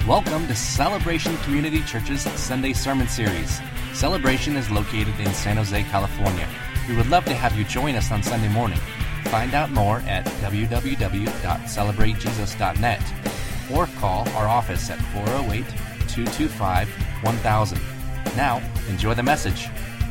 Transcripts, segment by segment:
Welcome to Celebration Community Church's Sunday Sermon Series. Celebration is located in San Jose, California. We would love to have you join us on Sunday morning. Find out more at www.celebratejesus.net or call our office at 408-225-1000. Now, enjoy the message.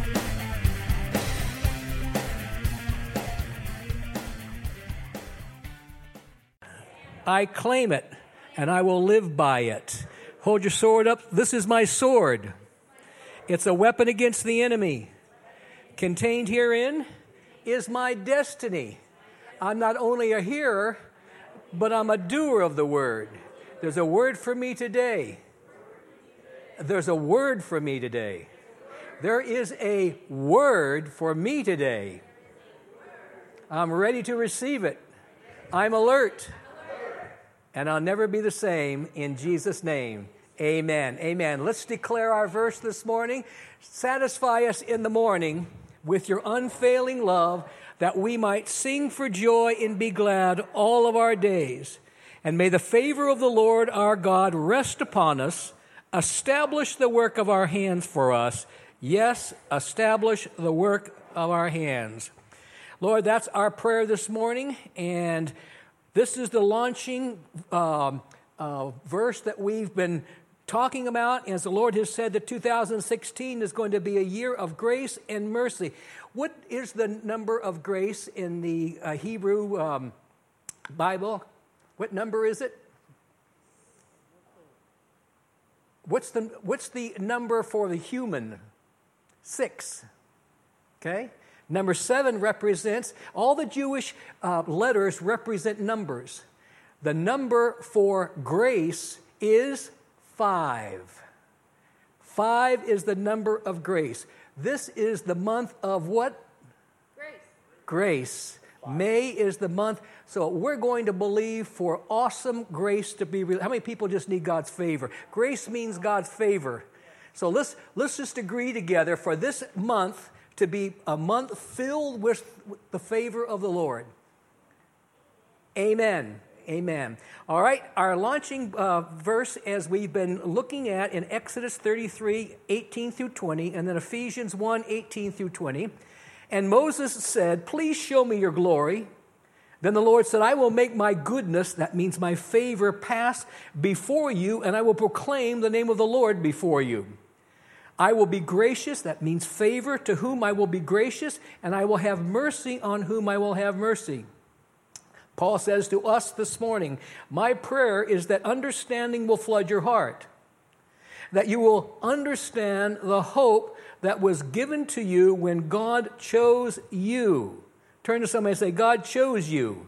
I claim it, and I will live by it. Hold your sword up. This is my sword. It's a weapon against the enemy. Contained herein is my destiny. I'm not only a hearer, but I'm a doer of the word. There's a word for me today. There's a word for me today. There is a word for me today. I'm ready to receive it. I'm alert. And I'll never be the same in Jesus' name. Amen. Amen. Let's declare our verse this morning. Satisfy us in the morning with your unfailing love, that we might sing for joy and be glad all of our days. And may the favor of the Lord our God rest upon us, establish the work of our hands for us. Yes, establish the work of our hands. Lord, that's our prayer this morning, and this is the launching verse that we've been talking about. As the Lord has said that 2016 is going to be a year of grace and mercy. What is the number of grace in the Hebrew Bible? What number is it? What's the number for the human? 6. Okay? Number 7 represents, all the Jewish letters represent numbers. The number for grace is 5. 5 is the number of grace. This is the month of what? Grace. May is the month. So we're going to believe for awesome grace to be real. How many people just need God's favor? Grace means God's favor. So let's just agree together for this month to be a month filled with the favor of the Lord. Amen. Amen. All right, our launching verse, as we've been looking at in Exodus 33, 18 through 20, and then Ephesians 1, 18 through 20. And Moses said, "Please show me your glory." Then the Lord said, "I will make my goodness," that means my favor, "pass before you, and I will proclaim the name of the Lord before you. I will be gracious," that means favor, "to whom I will be gracious, and I will have mercy on whom I will have mercy." Paul says to us this morning, "My prayer is that understanding will flood your heart, that you will understand the hope that was given to you when God chose you." Turn to somebody and say, "God chose you."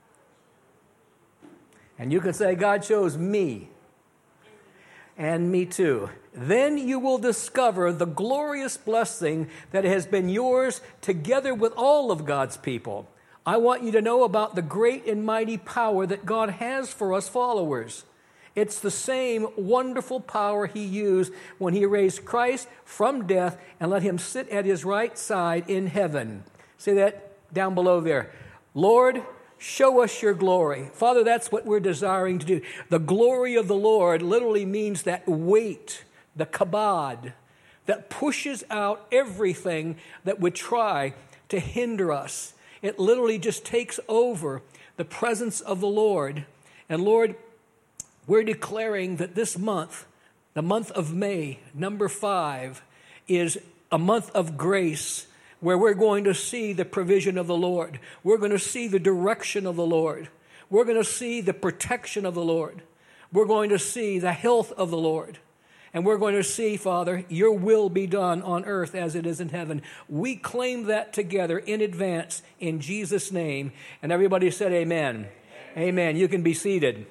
And you can say, "God chose me." And me too. "Then you will discover the glorious blessing that has been yours together with all of God's people. I want you to know about the great and mighty power that God has for us followers. It's the same wonderful power He used when He raised Christ from death and let Him sit at His right side in heaven." See that down below there. Lord, show us your glory. Father, that's what we're desiring to do. The glory of the Lord literally means that weight, the kabod, that pushes out everything that would try to hinder us. It literally just takes over the presence of the Lord. And Lord, we're declaring that this month, the month of May, number 5, is a month of grace, where we're going to see the provision of the Lord. We're going to see the direction of the Lord. We're going to see the protection of the Lord. We're going to see the health of the Lord. And we're going to see, Father, your will be done on earth as it is in heaven. We claim that together in advance in Jesus' name. And everybody said amen. Amen. Amen. You can be seated.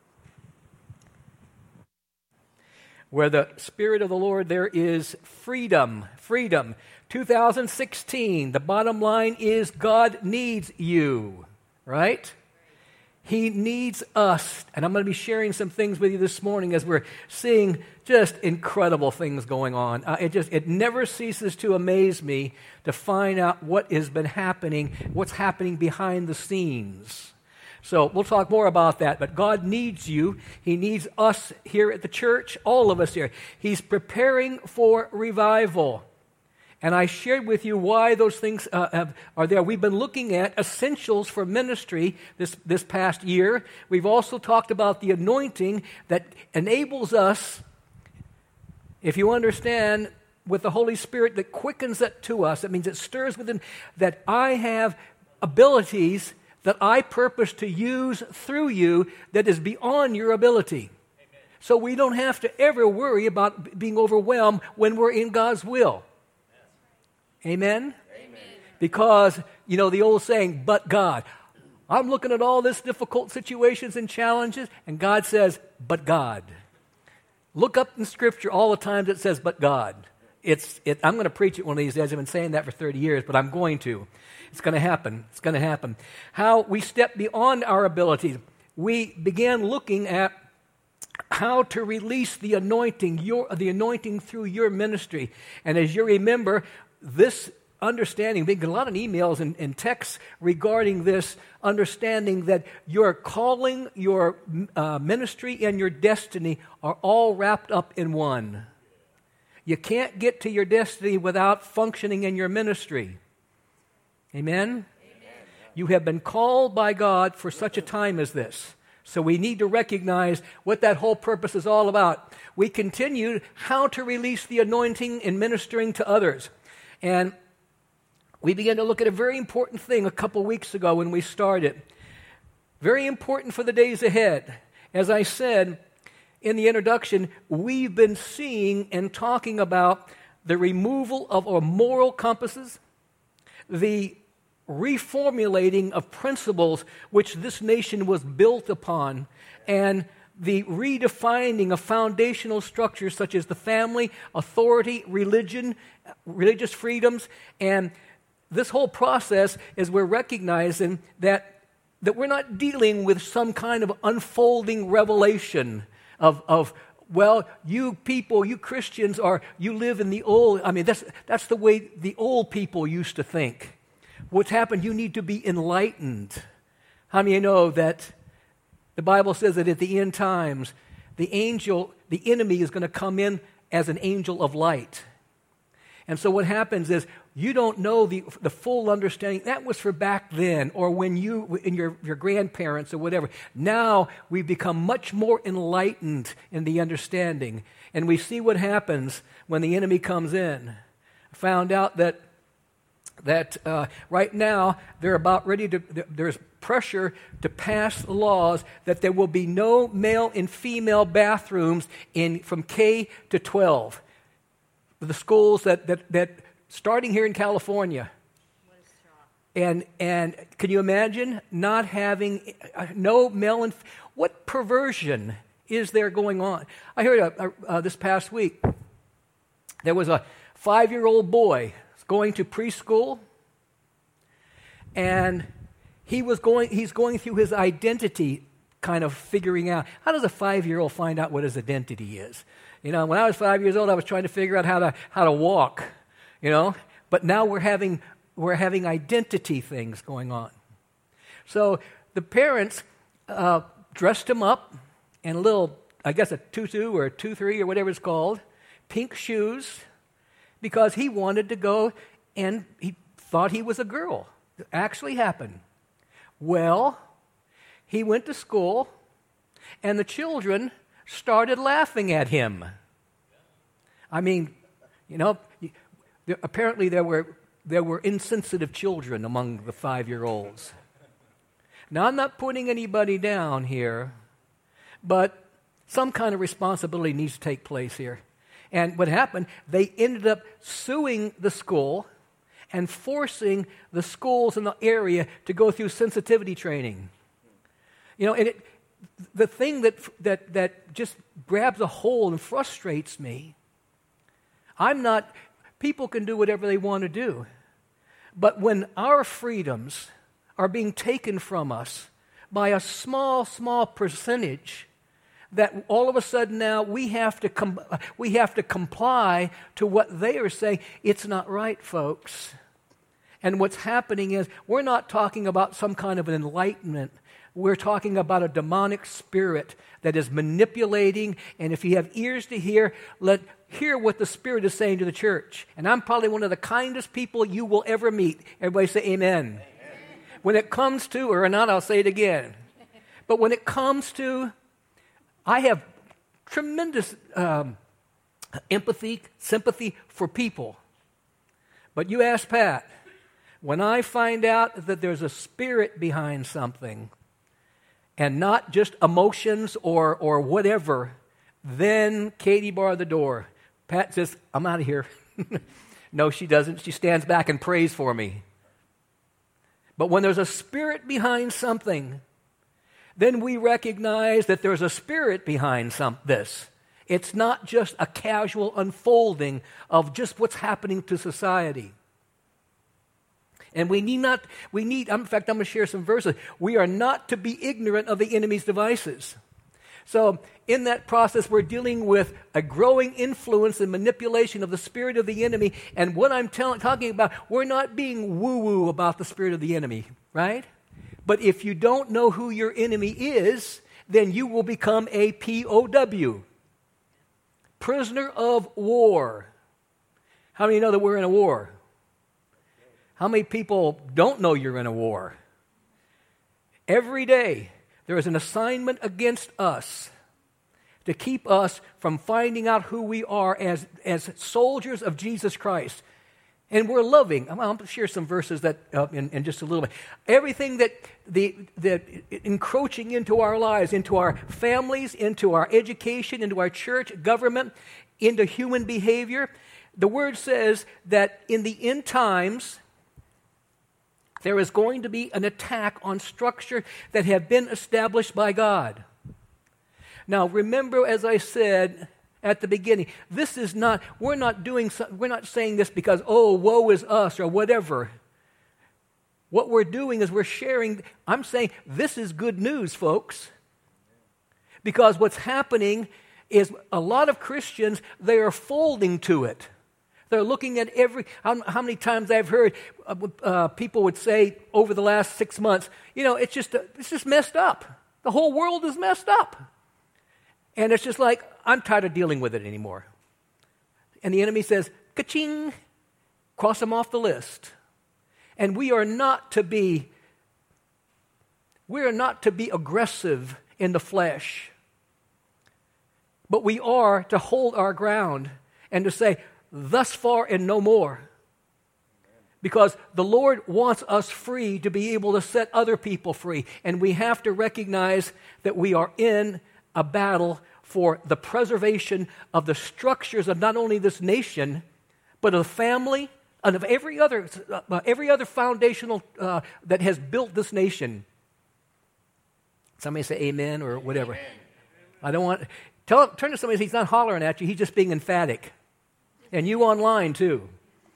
Where the Spirit of the Lord, there is freedom. Freedom. 2016, the bottom line is God needs you, right? He needs us. And I'm going to be sharing some things with you this morning as we're seeing just incredible things going on. It never ceases to amaze me to find out what has been happening, what's happening behind the scenes. So we'll talk more about that, but God needs you. He needs us here at the church, all of us here. He's preparing for revival. And I shared with you why those things are there. We've been looking at essentials for ministry this past year. We've also talked about the anointing that enables us, if you understand, with the Holy Spirit that quickens it to us. It means it stirs within, that I have abilities that I purpose to use through you that is beyond your ability. Amen. So we don't have to ever worry about being overwhelmed when we're in God's will. Amen? Amen? Because, you know, the old saying, but God. I'm looking at all this difficult situations and challenges, and God says, but God. Look up in Scripture all the times it says, but God. I'm going to preach it one of these days. I've been saying that for 30 years, but I'm going to. It's going to happen. It's going to happen. How we step beyond our abilities. We began looking at how to release the anointing, the anointing through your ministry. And as you remember, this understanding, we get a lot of emails and texts regarding this understanding that your calling, your ministry, and your destiny are all wrapped up in one. You can't get to your destiny without functioning in your ministry. Amen? Amen? You have been called by God for such a time as this. So we need to recognize what that whole purpose is all about. We continued how to release the anointing in ministering to others. And we began to look at a very important thing a couple weeks ago when we started. Very important for the days ahead. As I said in the introduction, we've been seeing and talking about the removal of our moral compasses, the reformulating of principles which this nation was built upon, and the redefining of foundational structures such as the family, authority, religion, religious freedoms. And this whole process is we're recognizing that we're not dealing with some kind of unfolding revelation of well, you people, you Christians, you live in the old, that's the way the old people used to think. What's happened, you need to be enlightened. How many of you know that the Bible says that at the end times, the enemy is going to come in as an angel of light. And so what happens is you don't know the full understanding. That was for back then, or when you, in your grandparents or whatever. Now we've become much more enlightened in the understanding. And we see what happens when the enemy comes in. I found out that right now they're about ready to, there's pressure to pass laws that there will be no male and female bathrooms from K to 12. The schools that starting here in California. And can you imagine not having no male and what perversion is there going on? I heard this past week there was a 5-year-old boy going to preschool, and he's going through his identity, kind of figuring out, how does a 5-year-old find out what his identity is? You know, when I was 5 years old, I was trying to figure out how to walk, you know. But now we're having identity things going on. So the parents dressed him up in a little, I guess a tutu or a tutu-3 or whatever it's called, pink shoes, because he wanted to go and he thought he was a girl. It actually happened. Well, he went to school, and the children started laughing at him. I mean, you know, apparently there were insensitive children among the 5-year-olds. Now, I'm not putting anybody down here, but some kind of responsibility needs to take place here. And what happened, they ended up suing the school and forcing the schools in the area to go through sensitivity training. You know, and the thing that just grabs a hold and frustrates me, people can do whatever they want to do. But when our freedoms are being taken from us by a small percentage, that all of a sudden now we have to comply to what they are saying, it's not right, folks. And what's happening is we're not talking about some kind of an enlightenment. we're talking about a demonic spirit that is manipulating. And if you have ears to hear, hear what the Spirit is saying to the church. And I'm probably one of the kindest people you will ever meet. Everybody say amen. Amen. When it comes to, or not, I'll say it again. But when it comes to, I have tremendous empathy, sympathy for people. But you ask Pat, when I find out that there's a spirit behind something and not just emotions or whatever, then Katie barred the door. Pat says, I'm out of here. No, she doesn't. She stands back and prays for me. But when there's a spirit behind something, then we recognize that there's a spirit behind this. It's not just a casual unfolding of just what's happening to society. And in fact, I'm going to share some verses. We are not to be ignorant of the enemy's devices. So in that process, we're dealing with a growing influence and manipulation of the spirit of the enemy. And what I'm talking about, we're not being woo-woo about the spirit of the enemy, right? But if you don't know who your enemy is, then you will become a POW, prisoner of war. How many know that we're in a war? How many people don't know you're in a war? Every day, there is an assignment against us to keep us from finding out who we are as soldiers of Jesus Christ. And we're loving. I'm going to share some verses that in just a little bit. Everything that encroaching into our lives, into our families, into our education, into our church, government, into human behavior. The Word says that in the end times, there is going to be an attack on structure that have been established by God. Now, remember, as I said at the beginning, we're not saying this because, oh, woe is us or whatever. What we're doing is we're sharing, I'm saying this is good news, folks. Because what's happening is a lot of Christians, they are folding to it. They're looking at how many times I've heard people would say over the last 6 months, it's just messed up. The whole world is messed up. And it's just like, I'm tired of dealing with it anymore. And the enemy says, ka-ching, cross them off the list. And we are not to be aggressive in the flesh. But we are to hold our ground and to say, thus far and no more. Because the Lord wants us free to be able to set other people free. And we have to recognize that we are in a battle for the preservation of the structures of not only this nation, but of the family and of every other foundational that has built this nation. Somebody say amen or whatever. Amen. I don't want... Turn to somebody and say, he's not hollering at you, he's just being emphatic. And you online too.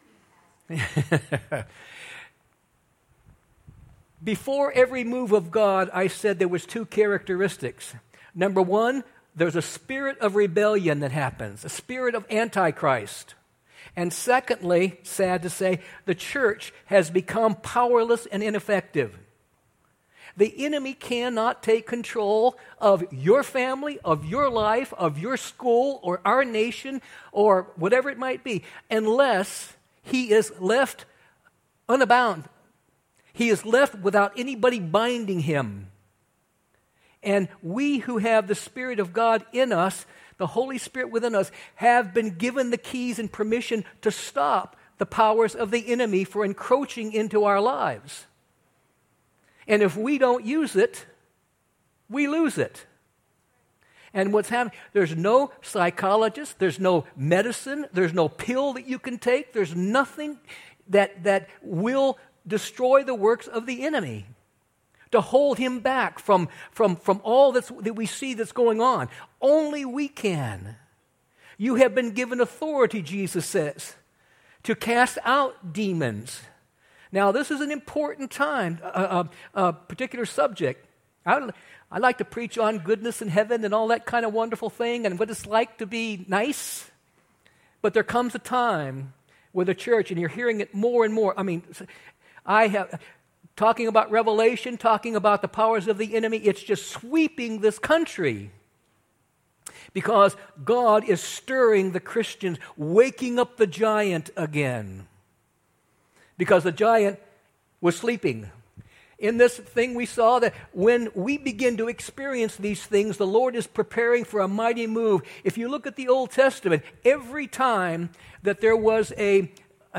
Before every move of God, I said there was 2 characteristics. Number 1, there's a spirit of rebellion that happens, a spirit of Antichrist. And secondly, sad to say, the church has become powerless and ineffective. The enemy cannot take control of your family, of your life, of your school, or our nation, or whatever it might be, unless he is left unbound. He is left without anybody binding him. And we who have the Spirit of God in us, the Holy Spirit within us, have been given the keys and permission to stop the powers of the enemy for encroaching into our lives. And if we don't use it, we lose it. And what's happening, there's no psychologist, there's no medicine, there's no pill that you can take, there's nothing that will destroy the works of the enemy, to hold him back from all that we see that's going on. Only we can. You have been given authority, Jesus says, to cast out demons. Now, this is an important time, a particular subject. I like to preach on goodness in heaven and all that kind of wonderful thing and what it's like to be nice. But there comes a time with the church, and you're hearing it more and more. I mean, talking about Revelation, talking about the powers of the enemy. It's just sweeping this country. Because God is stirring the Christians, waking up the giant again. Because the giant was sleeping. In this thing we saw that when we begin to experience these things, the Lord is preparing for a mighty move. If you look at the Old Testament, every time that there was the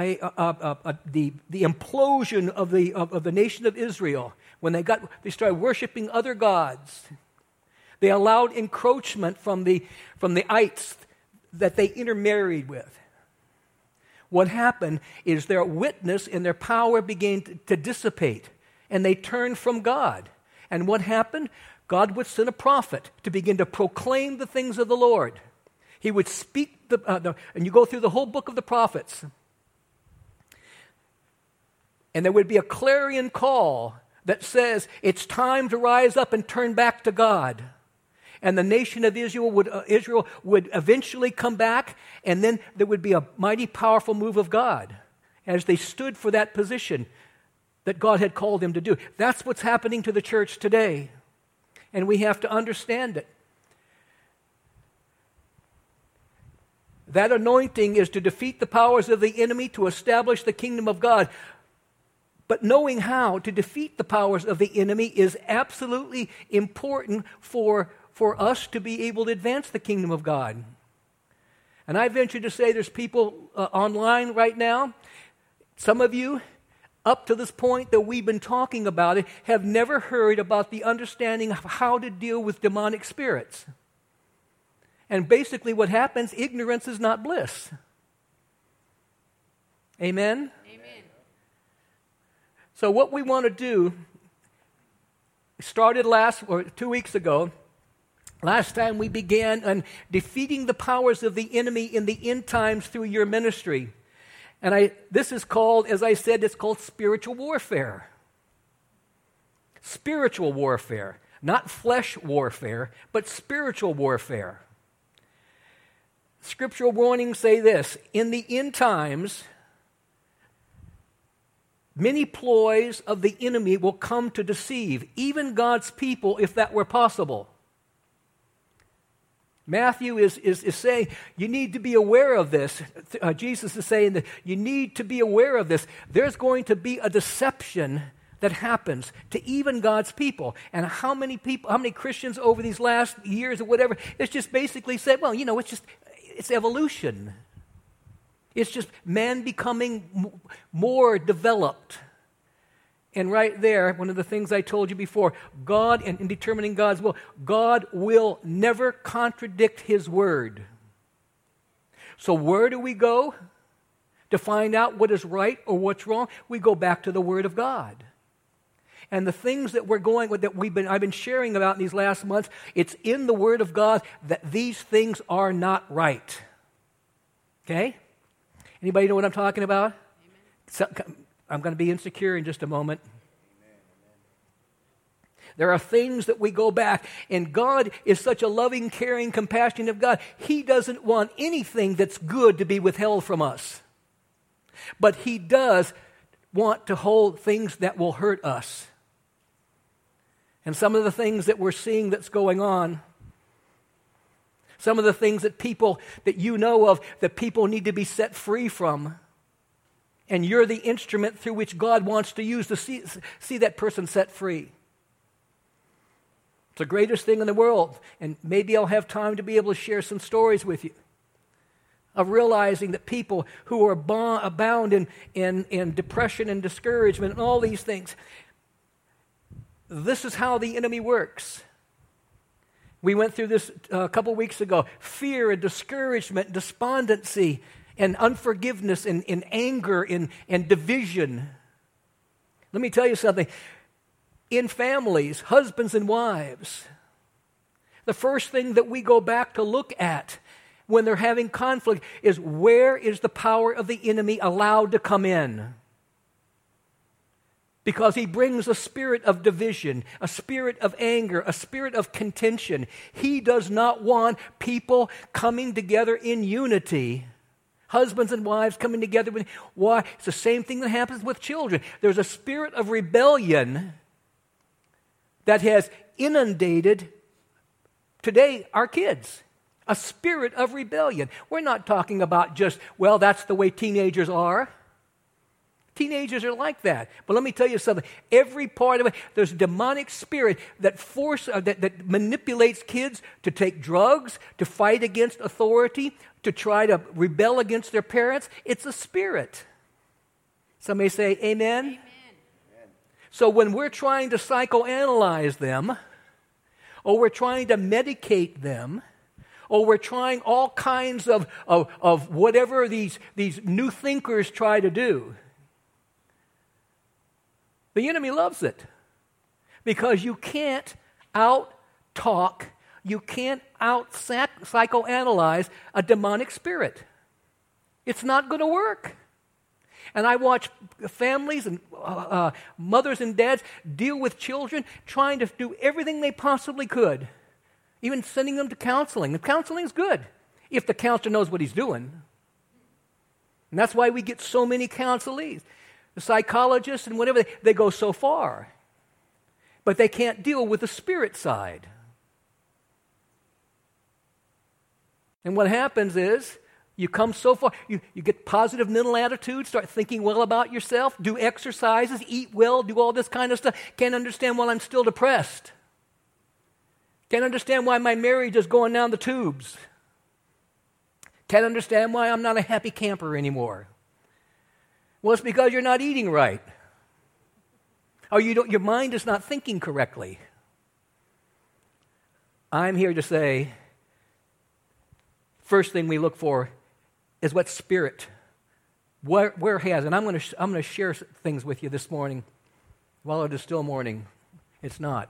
implosion of the nation of Israel, when they started worshiping other gods, they allowed encroachment from the ites that they intermarried with. What happened is their witness and their power began to dissipate, and they turned from God. And what happened? God would send a prophet to begin to proclaim the things of the Lord. He would speak, and you go through the whole book of the prophets, and there would be a clarion call that says, it's time to rise up and turn back to God. And the nation of Israel would eventually come back, and then there would be a mighty powerful move of God as they stood for that position that God had called them to do. That's what's happening to the church today, and we have to understand it. That anointing is to defeat the powers of the enemy, to establish the kingdom of God. But knowing how to defeat the powers of the enemy is absolutely important for us to be able to advance the kingdom of God. And I venture to say there's people online right now, some of you, up to this point that we've been talking about it, have never heard about the understanding of how to deal with demonic spirits. And basically what happens, ignorance is not bliss. Amen? Amen. So what we want to do, started 2 weeks ago. Last time we began on defeating the powers of the enemy in the end times through your ministry. And this is called, as I said, it's called spiritual warfare. Spiritual warfare. Not flesh warfare, but spiritual warfare. Scriptural warnings say this: in the end times, many ploys of the enemy will come to deceive, even God's people, if that were possible. Matthew is saying, you need to be aware of this. Jesus is saying that you need to be aware of this. There's going to be a deception that happens to even God's people. And how many Christians over these last years or whatever, it's just basically said, well, it's evolution. It's just man becoming more developed. And right there, one of the things I told you before, God, in determining God's will, God will never contradict His word. So where do we go to find out what is right or what's wrong? We go back to the Word of God. And the things that I've been sharing about in these last months, it's in the Word of God that these things are not right. Okay? Anybody know what I'm talking about? I'm going to be insecure in just a moment. There are things that we go back, and God is such a loving, caring, compassionate God. He doesn't want anything that's good to be withheld from us. But He does want to hold things that will hurt us. And some of the things that we're seeing that's going on, some of the things that people that you know of that people need to be set free from, and you're the instrument through which God wants to use to see that person set free. It's the greatest thing in the world. And maybe I'll have time to be able to share some stories with you of realizing that people who are bound in depression and discouragement and all these things, this is how the enemy works. We went through this a couple weeks ago. Fear and discouragement, despondency, and unforgiveness, and anger, and division. Let me tell you something. In families, husbands and wives, the first thing that we go back to look at when they're having conflict is, where is the power of the enemy allowed to come in? Because he brings a spirit of division, a spirit of anger, a spirit of contention. He does not want people coming together in unity. Husbands and wives coming together. Why? It's the same thing that happens with children. There's a spirit of rebellion that has inundated today our kids. A spirit of rebellion. We're not talking about just, well, that's the way teenagers are. Teenagers are like that. But let me tell you something. Every part of it, there's a demonic spirit that manipulates kids to take drugs, to fight against authority, to try to rebel against their parents. It's a spirit. Somebody say amen? Amen. So when we're trying to psychoanalyze them, or we're trying to medicate them, or we're trying all kinds of whatever these new thinkers try to do, the enemy loves it, because you can't out-talk, you can't out-psychoanalyze a demonic spirit. It's not going to work. And I watch families and mothers and dads deal with children trying to do everything they possibly could, even sending them to counseling. And counseling is good if the counselor knows what he's doing. And that's why we get so many counselees. The psychologists and whatever, they go so far. But they can't deal with the spirit side. And what happens is, you come so far, you get positive mental attitudes, start thinking well about yourself, do exercises, eat well, do all this kind of stuff. Can't understand why I'm still depressed. Can't understand why my marriage is going down the tubes. Can't understand why I'm not a happy camper anymore. Well, it's because you're not eating right. Or your mind is not thinking correctly. I'm here to say, first thing we look for is what spirit, where has, and I'm going to share things with you this morning while it is still morning. It's not.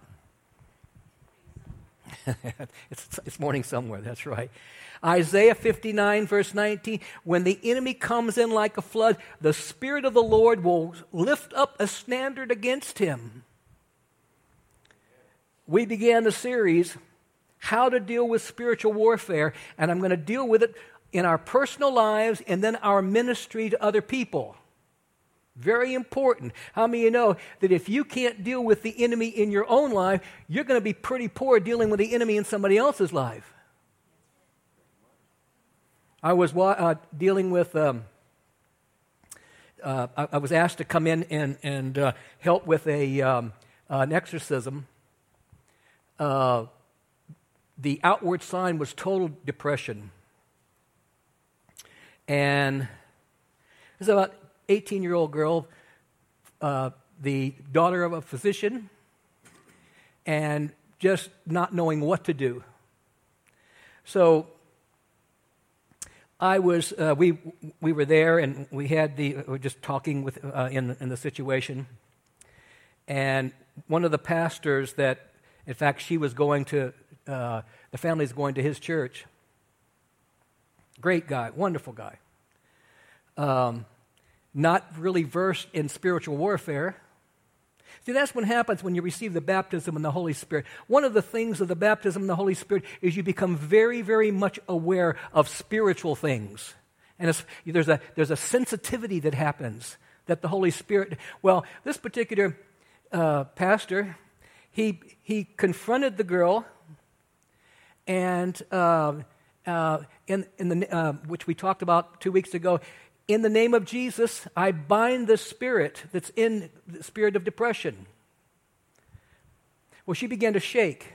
It's morning somewhere, that's right. Isaiah 59, verse 19, when the enemy comes in like a flood, the Spirit of the Lord will lift up a standard against him. We began the series, How to Deal with Spiritual Warfare, and I'm going to deal with it in our personal lives and then our ministry to other people. Very important. How many of you know that if you can't deal with the enemy in your own life, you're going to be pretty poor dealing with the enemy in somebody else's life? I was dealing with, I was asked to come in and help with an exorcism. The outward sign was total depression. And this is about 18-year-old girl, the daughter of a physician, and just not knowing what to do. So I was, we were there, and we had we were just talking with in the situation, and one of the pastors that, in fact, she was going to, the family's going to his church. Great guy, wonderful guy. Not really versed in spiritual warfare. See, that's what happens when you receive the baptism in the Holy Spirit. One of the things of the baptism in the Holy Spirit is you become very, very much aware of spiritual things. And there's a sensitivity that happens that the Holy Spirit... Well, this particular pastor, he confronted the girl, and which we talked about 2 weeks ago, in the name of Jesus, I bind the spirit that's in the spirit of depression. Well, she began to shake.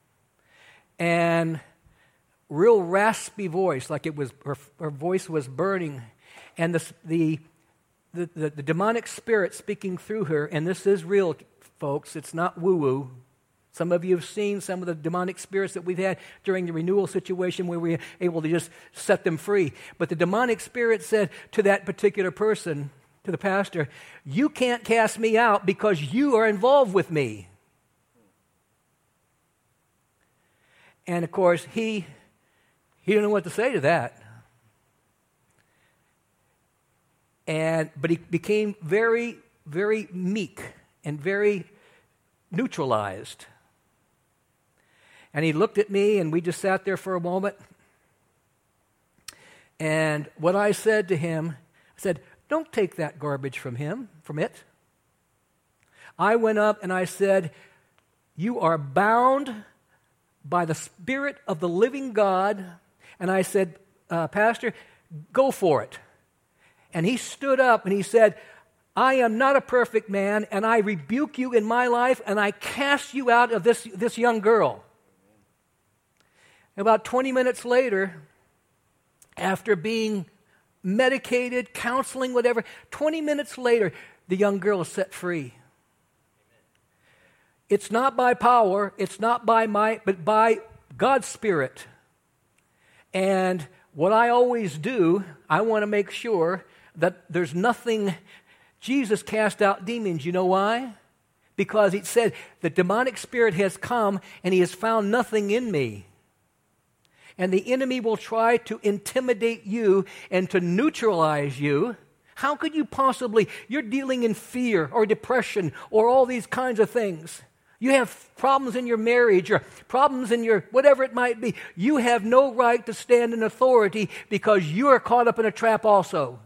And real raspy voice, like it was her voice was burning. And the demonic spirit speaking through her, and this is real, folks, it's not woo-woo. Some of you have seen some of the demonic spirits that we've had during the renewal situation where we were able to just set them free. But the demonic spirit said to that particular person, to the pastor, you can't cast me out because you are involved with me. And of course, he didn't know what to say to that. But he became very, very meek and very neutralized. And he looked at me, and we just sat there for a moment. And what I said to him, I said, don't take that garbage from it. I went up and I said, you are bound by the Spirit of the living God. And I said, Pastor, go for it. And he stood up and he said, I am not a perfect man, and I rebuke you in my life, and I cast you out of this young girl. About 20 minutes later, after being medicated, counseling, whatever, 20 minutes later, the young girl is set free. It's not by power, it's not by might, but by God's Spirit. And what I always do, I want to make sure that there's nothing. Jesus cast out demons. You know why? Because he said, the demonic spirit has come and he has found nothing in me. And the enemy will try to intimidate you and to neutralize you. How could you possibly, you're dealing in fear or depression or all these kinds of things. You have problems in your marriage or problems in your, whatever it might be. You have no right to stand in authority because you are caught up in a trap also.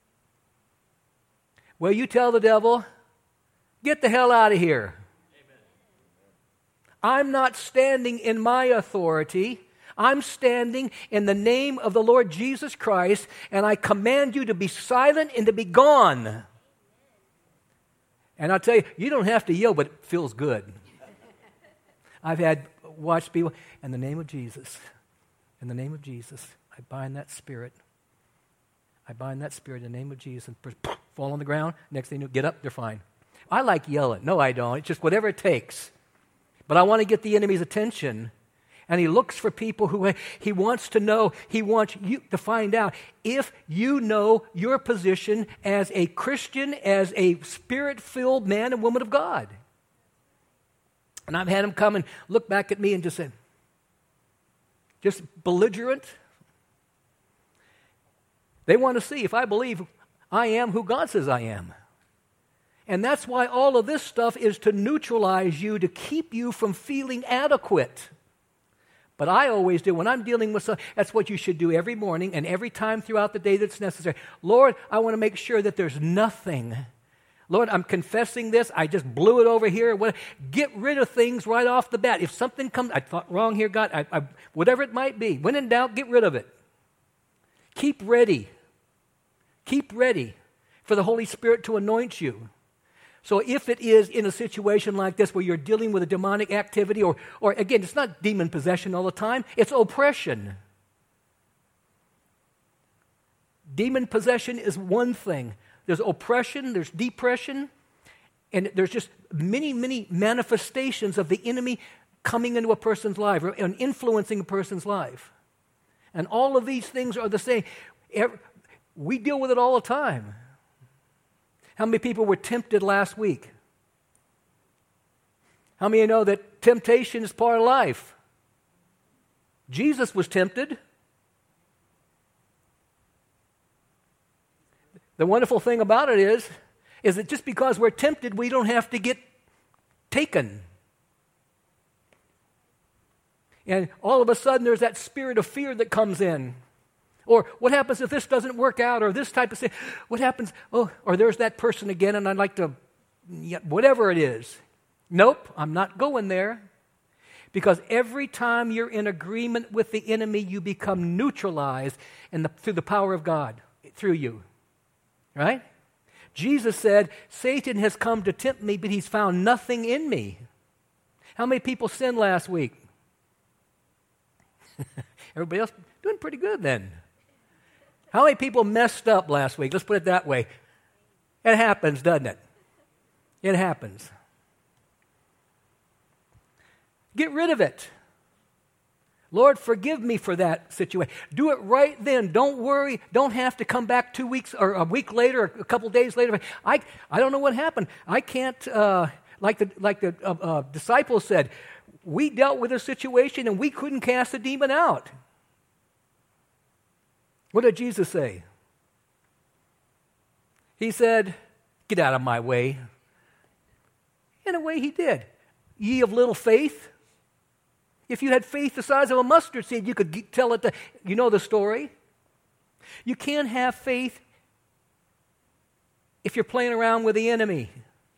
Well, you tell the devil, get the hell out of here. Amen. I'm not standing in my authority. I'm standing in the name of the Lord Jesus Christ, and I command you to be silent and to be gone. And I'll tell you, you don't have to yell, but it feels good. I've watched people, in the name of Jesus, in the name of Jesus, I bind that spirit. I bind that spirit in the name of Jesus and fall on the ground. Next thing you know, get up, they're fine. I like yelling. No, I don't. It's just whatever it takes. But I want to get the enemy's attention. And he looks for people who he wants to know, he wants you to find out if you know your position as a Christian, as a spirit-filled man and woman of God. And I've had him come and look back at me and just say, just belligerent. They want to see if I believe I am who God says I am. And that's why all of this stuff is to neutralize you, to keep you from feeling adequate. But I always do. When I'm dealing with something, that's what you should do every morning and every time throughout the day that's necessary. Lord, I want to make sure that there's nothing. Lord, I'm confessing this. I just blew it over here. Get rid of things right off the bat. If something comes, I thought wrong here, God, whatever it might be. When in doubt, get rid of it. Keep ready. Keep ready for the Holy Spirit to anoint you. So if it is in a situation like this where you're dealing with a demonic activity, or again, it's not demon possession all the time, it's oppression. Demon possession is one thing. There's oppression, there's depression, and there's just many, many manifestations of the enemy coming into a person's life and influencing a person's life. And all of these things are the same. We deal with it all the time. How many people were tempted last week? How many of you know that temptation is part of life? Jesus was tempted. The wonderful thing about it is that just because we're tempted, we don't have to get taken. And all of a sudden, there's that spirit of fear that comes in. Or what happens if this doesn't work out, or this type of thing? What happens? Oh, or there's that person again, and I'd like to, whatever it is. Nope, I'm not going there. Because every time you're in agreement with the enemy, you become neutralized through the power of God, through you. Right? Jesus said, Satan has come to tempt me, but he's found nothing in me. How many people sinned last week? Everybody else doing pretty good then. How many people messed up last week? Let's put it that way. It happens, doesn't it? It happens. Get rid of it. Lord, forgive me for that situation. Do it right then. Don't worry. Don't have to come back 2 weeks or a week later or a couple days later. I don't know what happened. I can't, like the disciples said, we dealt with a situation and we couldn't cast the demon out. What did Jesus say? He said, get out of my way. In a way, he did. Ye of little faith. If you had faith the size of a mustard seed, you could tell it. You know the story. You can't have faith if you're playing around with the enemy.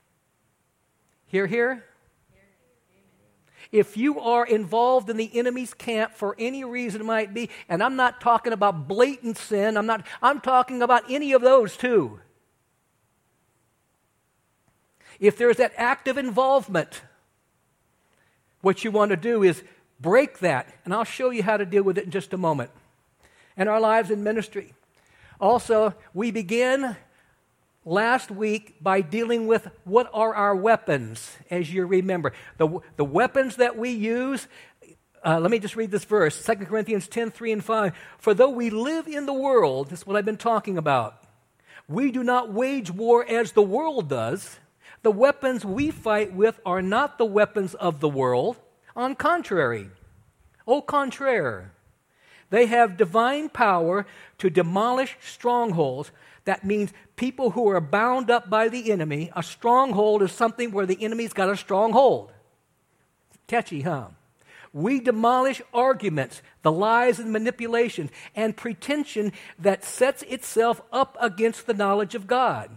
Hear? If you are involved in the enemy's camp for any reason it might be, and I'm not talking about blatant sin, I'm talking about any of those too. If there's that active involvement, what you want to do is break that, and I'll show you how to deal with it in just a moment. And our lives in ministry. Also, we began last week by dealing with what are our weapons, as you remember. The weapons that we use, let me just read this verse, 2 Corinthians 10, 3 and 5. For though we live in the world, this is what I've been talking about, we do not wage war as the world does. The weapons we fight with are not the weapons of the world. On contrary, au contraire, they have divine power to demolish strongholds. That means people who are bound up by the enemy. A stronghold is something where the enemy's got a stronghold. Catchy, huh? We demolish arguments, the lies and manipulation, and pretension that sets itself up against the knowledge of God.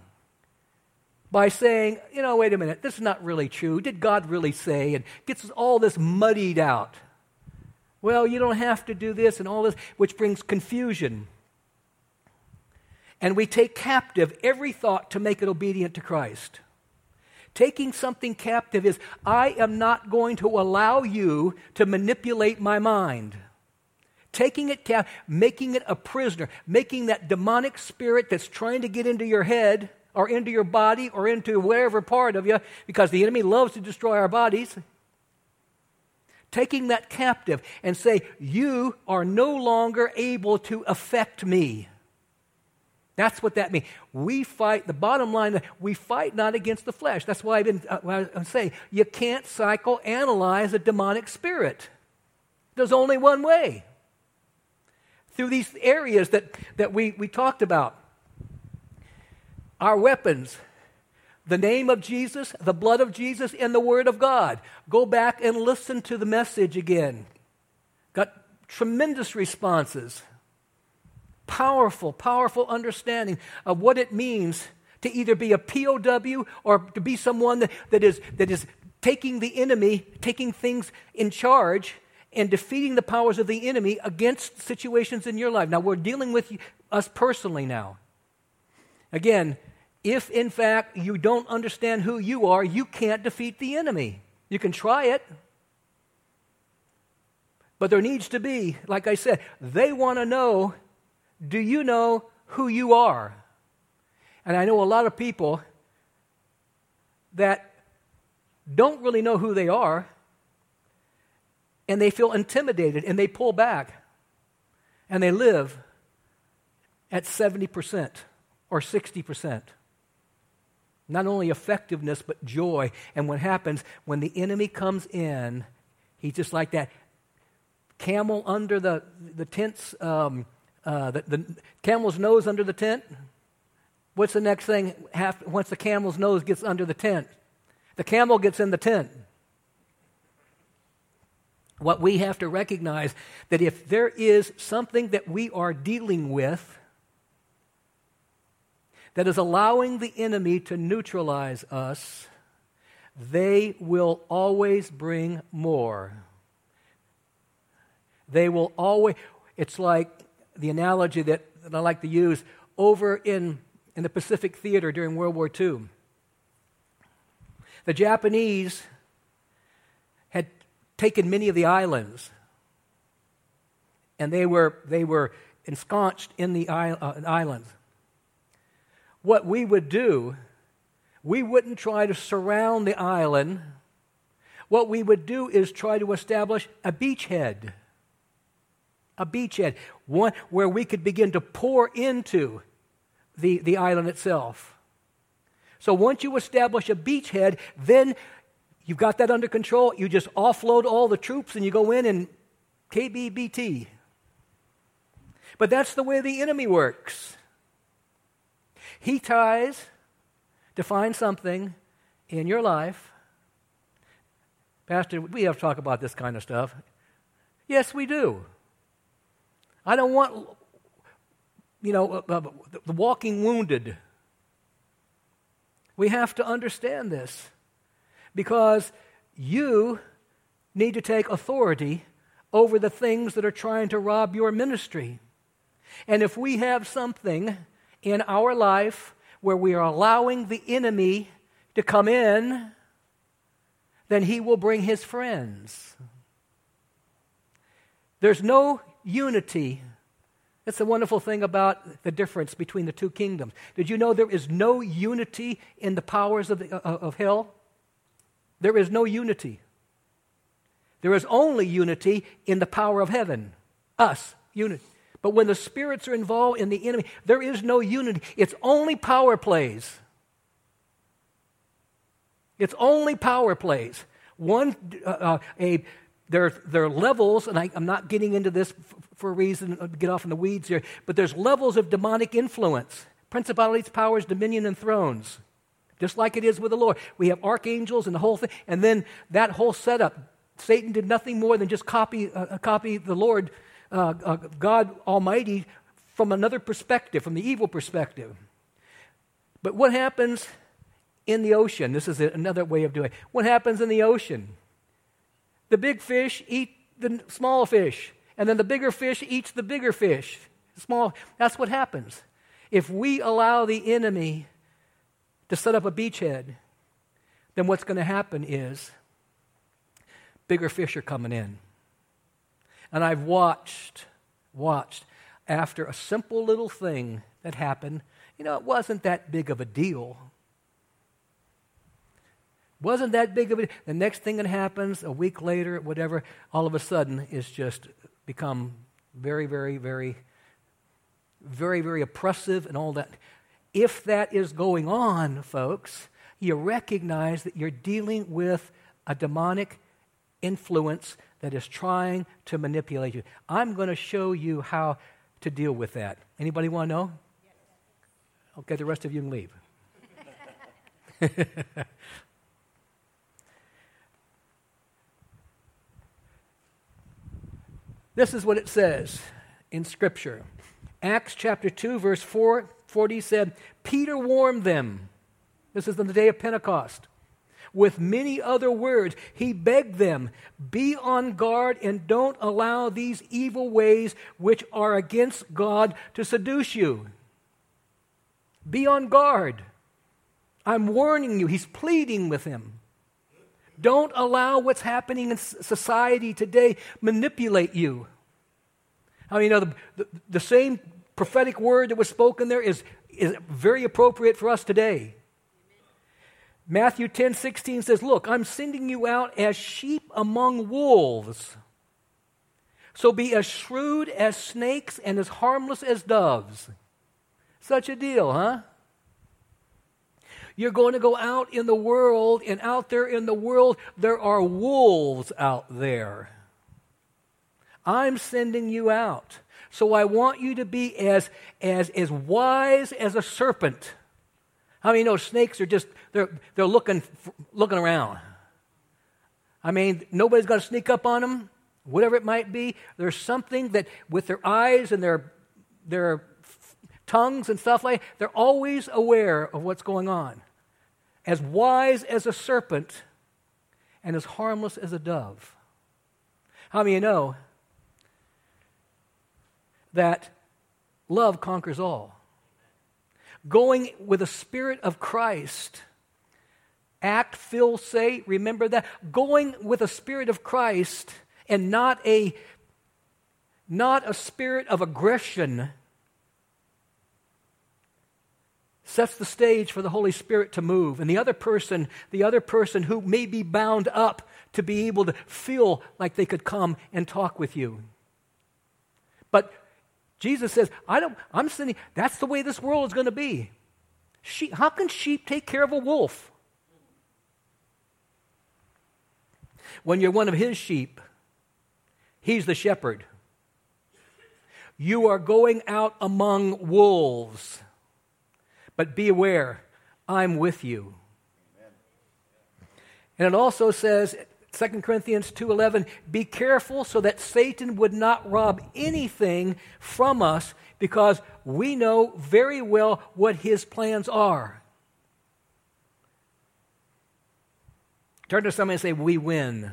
By saying, wait a minute, this is not really true. Did God really say? And gets all this muddied out. Well, you don't have to do this and all this, which brings confusion. And we take captive every thought to make it obedient to Christ. Taking something captive is, I am not going to allow you to manipulate my mind. Taking it captive, making it a prisoner, making that demonic spirit that's trying to get into your head or into your body or into whatever part of you, because the enemy loves to destroy our bodies. Taking that captive and say, you are no longer able to affect me. That's what that means. We fight, the bottom line, we fight not against the flesh. That's why I'm saying, you can't psychoanalyze a demonic spirit. There's only one way. Through these areas that we talked about. Our weapons, the name of Jesus, the blood of Jesus, and the Word of God. Go back and listen to the message again. Got tremendous responses. Powerful understanding of what it means to either be a POW or to be someone that is taking the enemy, taking things in charge, and defeating the powers of the enemy against situations in your life. Now, we're dealing with us personally now. Again, if in fact you don't understand who you are, you can't defeat the enemy. You can try it. But there needs to be, like I said, they want to know, do you know who you are? And I know a lot of people that don't really know who they are, and they feel intimidated, and they pull back, and they live at 70% or 60%. Not only effectiveness, but joy. And what happens when the enemy comes in, he's just like that camel under the tent's, the camel's nose under the tent. What's the next thing once the camel's nose gets under the tent? The camel gets in the tent. What we have to recognize, that if there is something that we are dealing with that is allowing the enemy to neutralize us, they will always bring more. They will always, it's like the analogy that I like to use over in the Pacific Theater during World War II. The Japanese had taken many of the islands, and they were ensconced in the islands. What we would do, we wouldn't try to surround the island. What we would do is try to establish a beachhead. A beachhead, one where we could begin to pour into the island itself. So once you establish a beachhead, then you've got that under control. You just offload all the troops and you go in and KBBT. But that's the way the enemy works. He tries to find something in your life. Pastor, we have to talk about this kind of stuff. Yes, we do. I don't want the walking wounded. We have to understand this because you need to take authority over the things that are trying to rob your ministry. And if we have something in our life where we are allowing the enemy to come in, then he will bring his friends. There's no unity. That's the wonderful thing about the difference between the two kingdoms. Did you know there is no unity in the powers of hell? There is no unity. There is only unity in the power of heaven. Us, unity. But when the spirits are involved in the enemy, there is no unity. It's only power plays. It's only power plays. There are levels, and I'm not getting into this for a reason to get off in the weeds here, but there's levels of demonic influence. Principalities, powers, dominion, and thrones. Just like it is with the Lord. We have archangels and the whole thing, and then that whole setup. Satan did nothing more than just copy the Lord, God Almighty, from another perspective, from the evil perspective. But what happens in the ocean? This is another way of doing it. What happens in the ocean? The big fish eat the small fish, and then the bigger fish eats the bigger fish. That's what happens. If we allow the enemy to set up a beachhead, then what's going to happen is bigger fish are coming in. And I've watched after a simple little thing that happened, it wasn't that big of a deal. Wasn't that big of a deal. The next thing that happens, a week later, whatever, all of a sudden it's just become very, very, very, very, very oppressive and all that. If that is going on, folks, you recognize that you're dealing with a demonic influence that is trying to manipulate you. I'm going to show you how to deal with that. Anybody want to know? Okay, the rest of you can leave. This is what it says in Scripture. Acts chapter 2, verse 40 said, Peter warned them. This is on the day of Pentecost. With many other words, he begged them, be on guard and don't allow these evil ways which are against God to seduce you. Be on guard. I'm warning you. He's pleading with him. Don't allow what's happening in society today manipulate you. I mean, the same prophetic word that was spoken there is very appropriate for us today. Matthew 10:16 says, look, I'm sending you out as sheep among wolves. So be as shrewd as snakes and as harmless as doves. Such a deal, huh? You're going to go out in the world, and out there in the world, there are wolves out there. I'm sending you out. So I want you to be as wise as a serpent. How many know snakes are just, they're looking around. I mean, nobody's going to sneak up on them, whatever it might be. There's something that with their eyes and their tongues and stuff like that, they're always aware of what's going on. As wise as a serpent and as harmless as a dove. How many know that love conquers all? Going with the Spirit of Christ, act, feel, say, remember that. Going with the Spirit of Christ and not a spirit of aggression sets the stage for the Holy Spirit to move. And the other person who may be bound up to be able to feel like they could come and talk with you. But Jesus says, I'm sending, that's the way this world is going to be. How can sheep take care of a wolf? When you're one of his sheep, he's the shepherd. You are going out among wolves. But be aware, I'm with you. And it also says, 2 Corinthians 2:11, be careful so that Satan would not rob anything from us, because we know very well what his plans are. Turn to somebody and say, we win.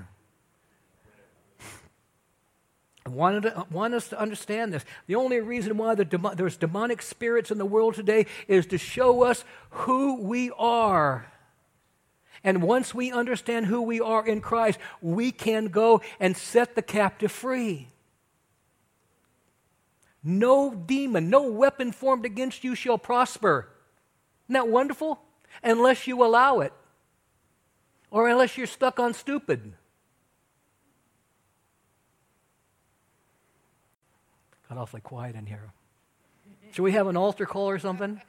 I want us to understand this. The only reason why there's demonic spirits in the world today is to show us who we are. And once we understand who we are in Christ, we can go and set the captive free. No demon, no weapon formed against you shall prosper. Isn't that wonderful? Unless you allow it. Or unless you're stuck on stupid. Got awfully quiet in here. Should we have an altar call or something?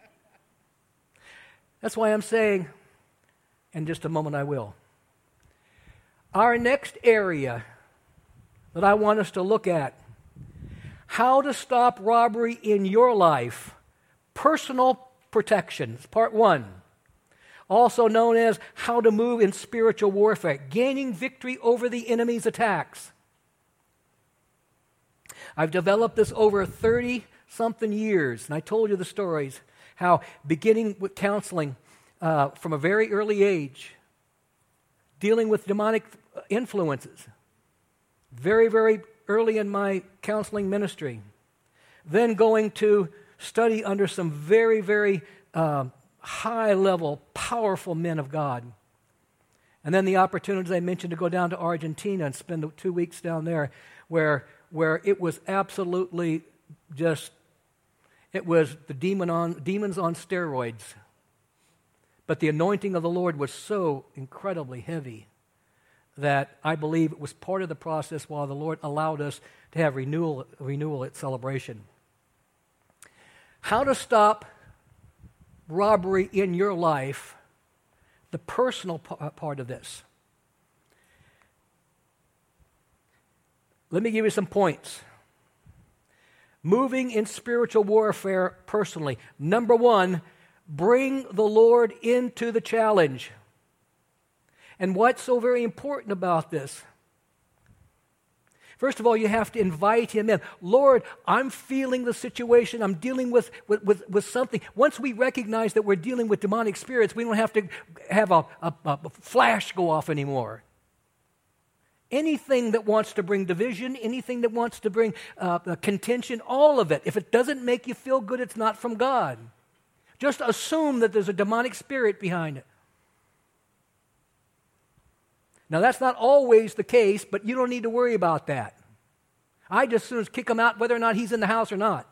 That's why I'm saying, in just a moment I will. Our next area that I want us to look at, how to stop robbery in your life, personal protection, part 1. Also known as how to move in spiritual warfare, gaining victory over the enemy's attacks. I've developed this over 30-something years, and I told you the stories, how beginning with counseling from a very early age, dealing with demonic influences, very, very early in my counseling ministry, then going to study under some very, very high-level, powerful men of God. And then the opportunities I mentioned to go down to Argentina and spend 2 weeks down there where it was absolutely just, it was the demons on steroids. But the anointing of the Lord was so incredibly heavy that I believe it was part of the process while the Lord allowed us to have renewal at celebration. How to stop robbery in your life, the personal part of this. Let me give you some points. Moving in spiritual warfare personally. Number 1, bring the Lord into the challenge. And what's so very important about this? First of all, you have to invite him in. Lord, I'm feeling the situation. I'm dealing with something. Once we recognize that we're dealing with demonic spirits, we don't have to have a flash go off anymore. Anything that wants to bring division, anything that wants to bring contention, all of it, if it doesn't make you feel good, it's not from God. Just assume that there's a demonic spirit behind it. Now, that's not always the case, but you don't need to worry about that. I just as soon as kick him out whether or not he's in the house or not.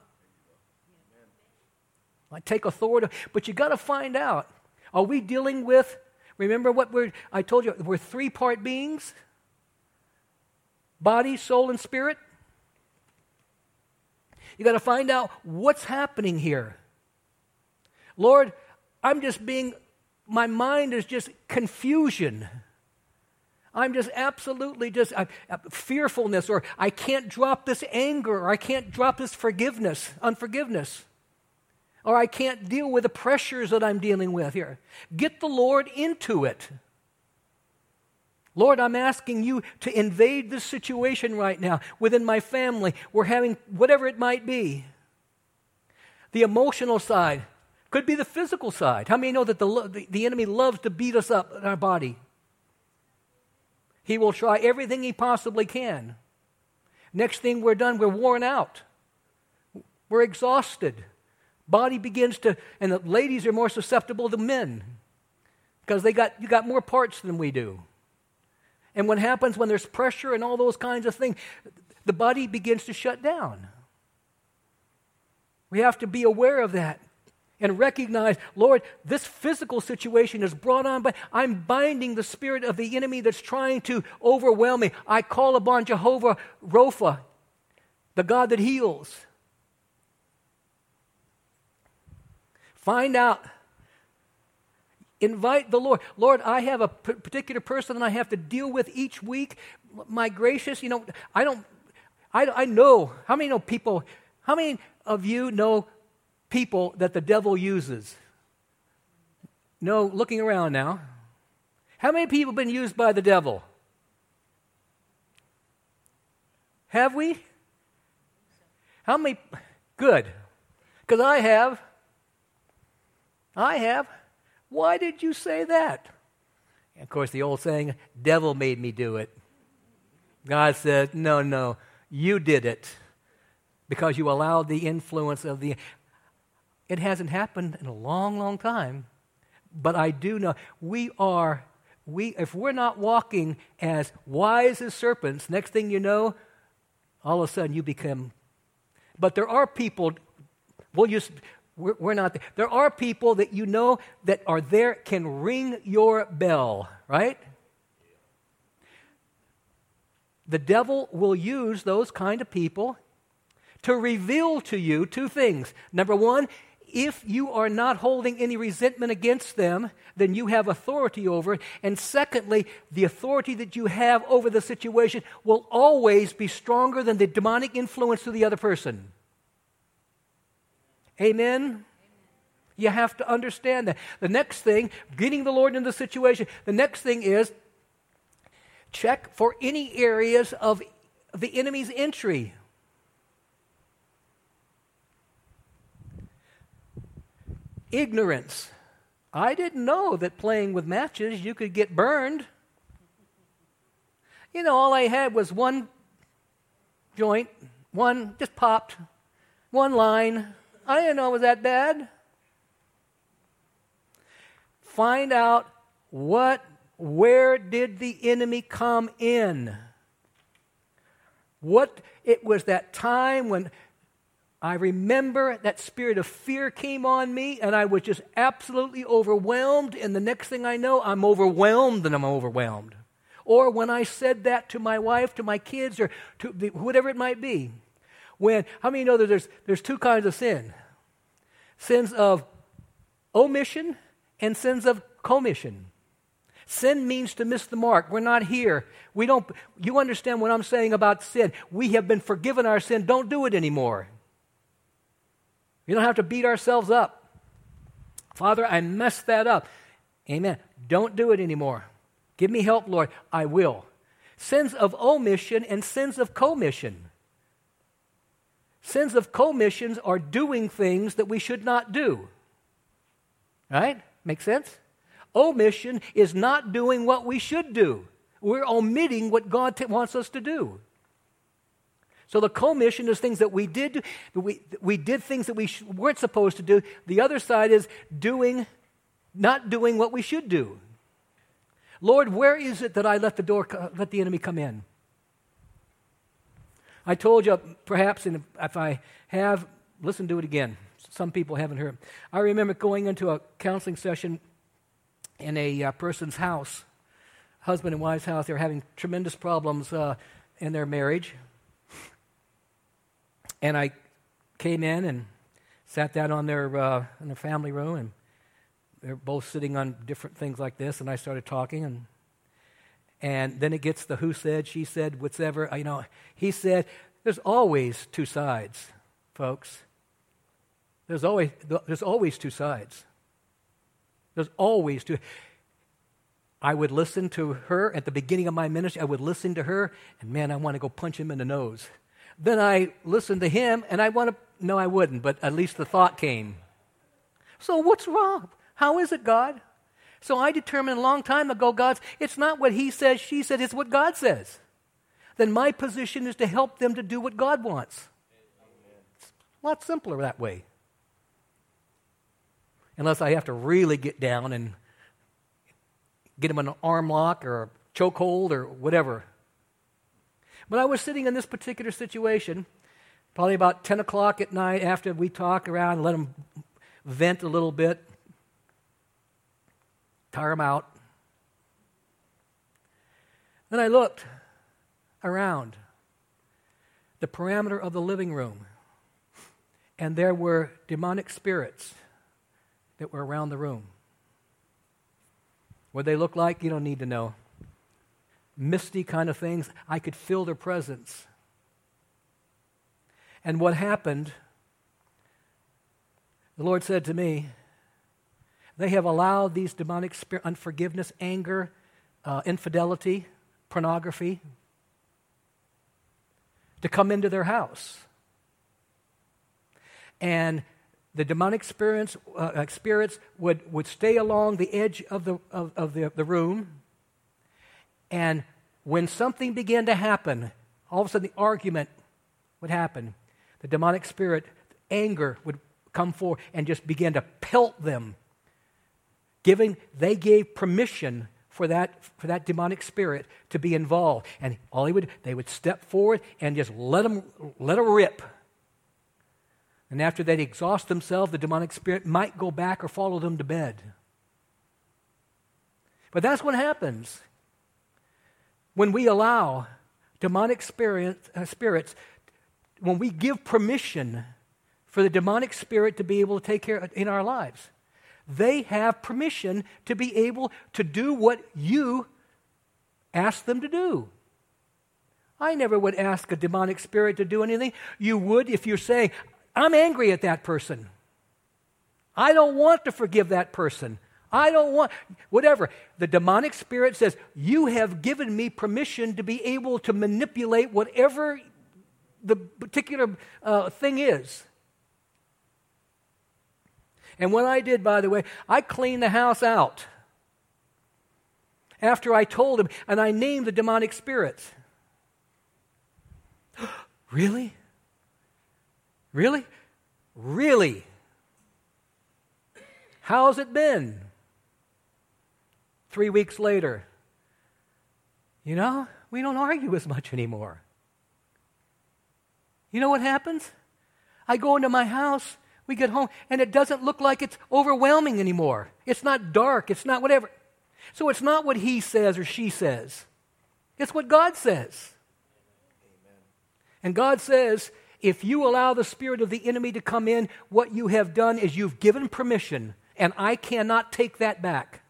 I take authority, but you got to find out, are we dealing with, remember I told you, we're 3-part beings? Body, soul, and spirit. You got to find out what's happening here. Lord, my mind is just confusion. I'm just absolutely fearfulness, or I can't drop this anger, or I can't drop this unforgiveness, or I can't deal with the pressures that I'm dealing with here. Get the Lord into it. Lord, I'm asking you to invade this situation right now within my family. We're having whatever it might be. The emotional side could be the physical side. How many know that the enemy loves to beat us up in our body? He will try everything he possibly can. Next thing we're done, we're worn out. We're exhausted. Body begins to, and the ladies are more susceptible than men because you got more parts than we do. And what happens when there's pressure and all those kinds of things, the body begins to shut down. We have to be aware of that and recognize, Lord, this physical situation is brought on, but I'm binding the spirit of the enemy that's trying to overwhelm me. I call upon Jehovah Rapha, the God that heals. Find out. Invite the Lord. Lord, I have a particular person that I have to deal with each week. My gracious, I know. How many know people? How many of you know people that the devil uses? No, looking around now. How many people have been used by the devil? Have we? How many? Good. Because I have. Why did you say that? And of course, the old saying, devil made me do it. God said, no, you did it. Because you allowed the influence of the... It hasn't happened in a long, long time. But I do know, if we're not walking as wise as serpents, next thing you know, all of a sudden you become... But there are people, we're not there. There are people that you know that are there, can ring your bell, right? The devil will use those kind of people to reveal to you two things. Number one, if you are not holding any resentment against them, then you have authority over it. And secondly, the authority that you have over the situation will always be stronger than the demonic influence of the other person. Amen? You have to understand that. The next thing, getting the Lord into the situation, the next thing is check for any areas of the enemy's entry. Ignorance. I didn't know that playing with matches you could get burned. You know, all I had was one joint, one just popped, one line. I didn't know it was that bad. Find out where did the enemy come in? It was that time when I remember that spirit of fear came on me and I was just absolutely overwhelmed, and the next thing I know, I'm overwhelmed and I'm overwhelmed. Or when I said that to my wife, to my kids, or to whatever it might be. How many know that there's two kinds of sin? Sins of omission and sins of commission. Sin means to miss the mark. We're not here. You understand what I'm saying about sin. We have been forgiven our sin. Don't do it anymore. We don't have to beat ourselves up. Father, I messed that up. Amen. Don't do it anymore. Give me help, Lord. I will. Sins of omission and sins of commission. Sins of commissions are doing things that we should not do. Right? Make sense? Omission is not doing what we should do. We're omitting what God wants us to do. So the commission is things that we did. We did things that we weren't supposed to do. The other side is not doing what we should do. Lord, where is it that I let the enemy come in? I told you, perhaps, and if I have, listen to it again. Some people haven't heard. I remember going into a counseling session in a person's house, husband and wife's house. They were having tremendous problems in their marriage. And I came in and sat down in their family room, and they're both sitting on different things like this, and I started talking, and then it gets the who said, she said, whatever. He said, there's always two sides, folks. There's always two sides. There's always two. I would listen to her at the beginning of my ministry. I would listen to her, and man, I want to go punch him in the nose. Then I listened to him, and I wouldn't, but at least the thought came. So what's wrong? How is it, God? So I determined a long time ago, it's not what he says, she said, it's what God says. Then my position is to help them to do what God wants. It's a lot simpler that way. Unless I have to really get down and get them an arm lock or a chokehold or whatever. But I was sitting in this particular situation, probably about 10 o'clock at night after we talk around and let them vent a little bit, tire them out. Then I looked around the parameter of the living room, and there were demonic spirits that were around the room. What they look like, you don't need to know. Misty kind of things. I could feel their presence. And what happened, the Lord said to me, they have allowed these demonic spirit, unforgiveness, anger, infidelity, pornography, to come into their house. And the demonic spirits would stay along the edge of the room. And when something began to happen, all of a sudden the argument would happen. The demonic spirit, anger would come forward and just begin to pelt them. They gave permission for that demonic spirit to be involved. And they would step forward and just let them rip. And after they'd exhaust themselves, the demonic spirit might go back or follow them to bed. But that's what happens when we allow demonic spirits, when we give permission for the demonic spirit to be able to take care in our lives. They have permission to be able to do what you ask them to do. I never would ask a demonic spirit to do anything. You would if you're saying, I'm angry at that person. I don't want to forgive that person. I don't want, whatever. The demonic spirit says, you have given me permission to be able to manipulate whatever the particular thing is. And what I did, by the way, I cleaned the house out after I told him, and I named the demonic spirits. Really? Really? Really? How's it been? 3 weeks later, we don't argue as much anymore. You know what happens? I go into my house, we get home, and it doesn't look like it's overwhelming anymore. It's not dark, it's not whatever. So it's not what he says or she says. It's what God says. Amen. And God says, if you allow the spirit of the enemy to come in, what you have done is you've given permission, and I cannot take that back.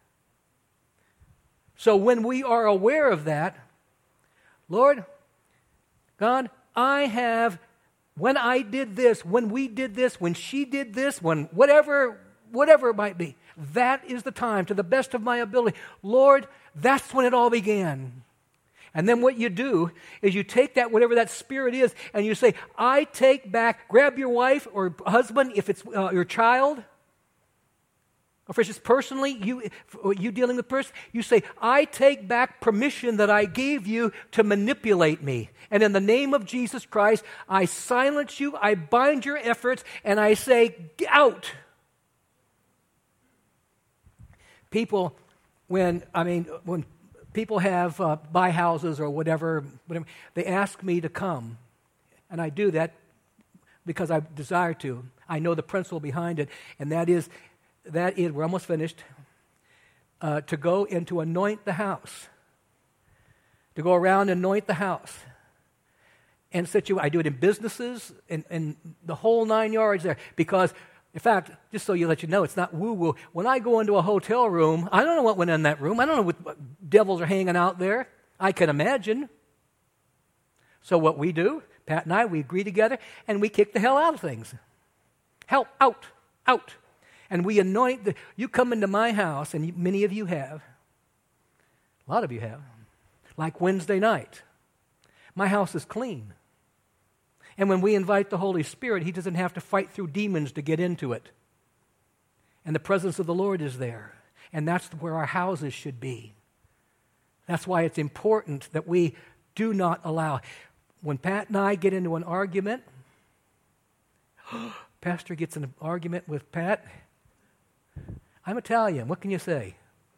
So when we are aware of that, Lord, God, when I did this, when we did this, when she did this, when whatever it might be, that is the time, to the best of my ability. Lord, that's when it all began. And then what you do is you take that, whatever that spirit is, and you say, I take back, grab your wife or husband, if it's your child, or if it's just personally, you dealing with person, you say, I take back permission that I gave you to manipulate me. And in the name of Jesus Christ, I silence you, I bind your efforts, and I say, out. People, when people have buy houses or whatever, they ask me to come. And I do that because I desire to. I know the principle behind it, and that is, we're almost finished, to go and to anoint the house. To go around and anoint the house. And I do it in businesses and the whole 9 yards there. Because, in fact, just so let you know, it's not woo-woo. When I go into a hotel room, I don't know what went in that room. I don't know what devils are hanging out there. I can imagine. So what we do, Pat and I, we agree together, and we kick the hell out of things. Hell, out. And we anoint you come into my house, and many of you have, a lot of you have, like Wednesday night. My house is clean. And when we invite the Holy Spirit, He doesn't have to fight through demons to get into it. And the presence of the Lord is there. And that's where our houses should be. That's why it's important that we do not allow. When Pat and I get into an argument, Pastor gets in an argument with Pat. I'm Italian. What can you say?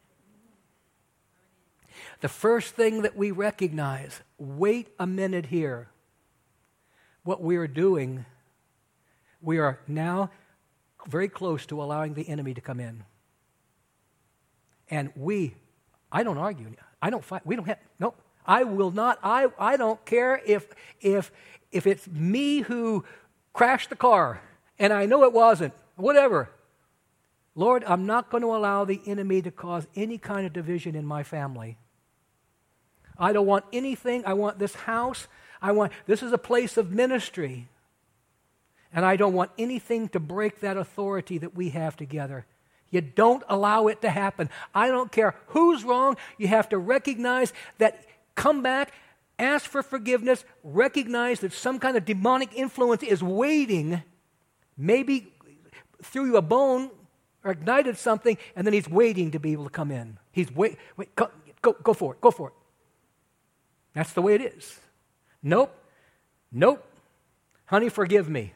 The first thing that we recognize, wait a minute here. What we are doing, we are now very close to allowing the enemy to come in. And I don't argue. I don't fight. I will not. I don't care if it's me who crashed the car and I know it wasn't. Whatever. Lord, I'm not going to allow the enemy to cause any kind of division in my family. I don't want anything. I want this house. This is a place of ministry. And I don't want anything to break that authority that we have together. You don't allow it to happen. I don't care who's wrong. You have to recognize that, come back, Ask for forgiveness. Recognize that some kind of demonic influence is waiting, maybe threw you a bone or ignited something, and then he's waiting to be able to come in. He's wait, go for it, go for it. That's the way it is. Nope. Honey, forgive me.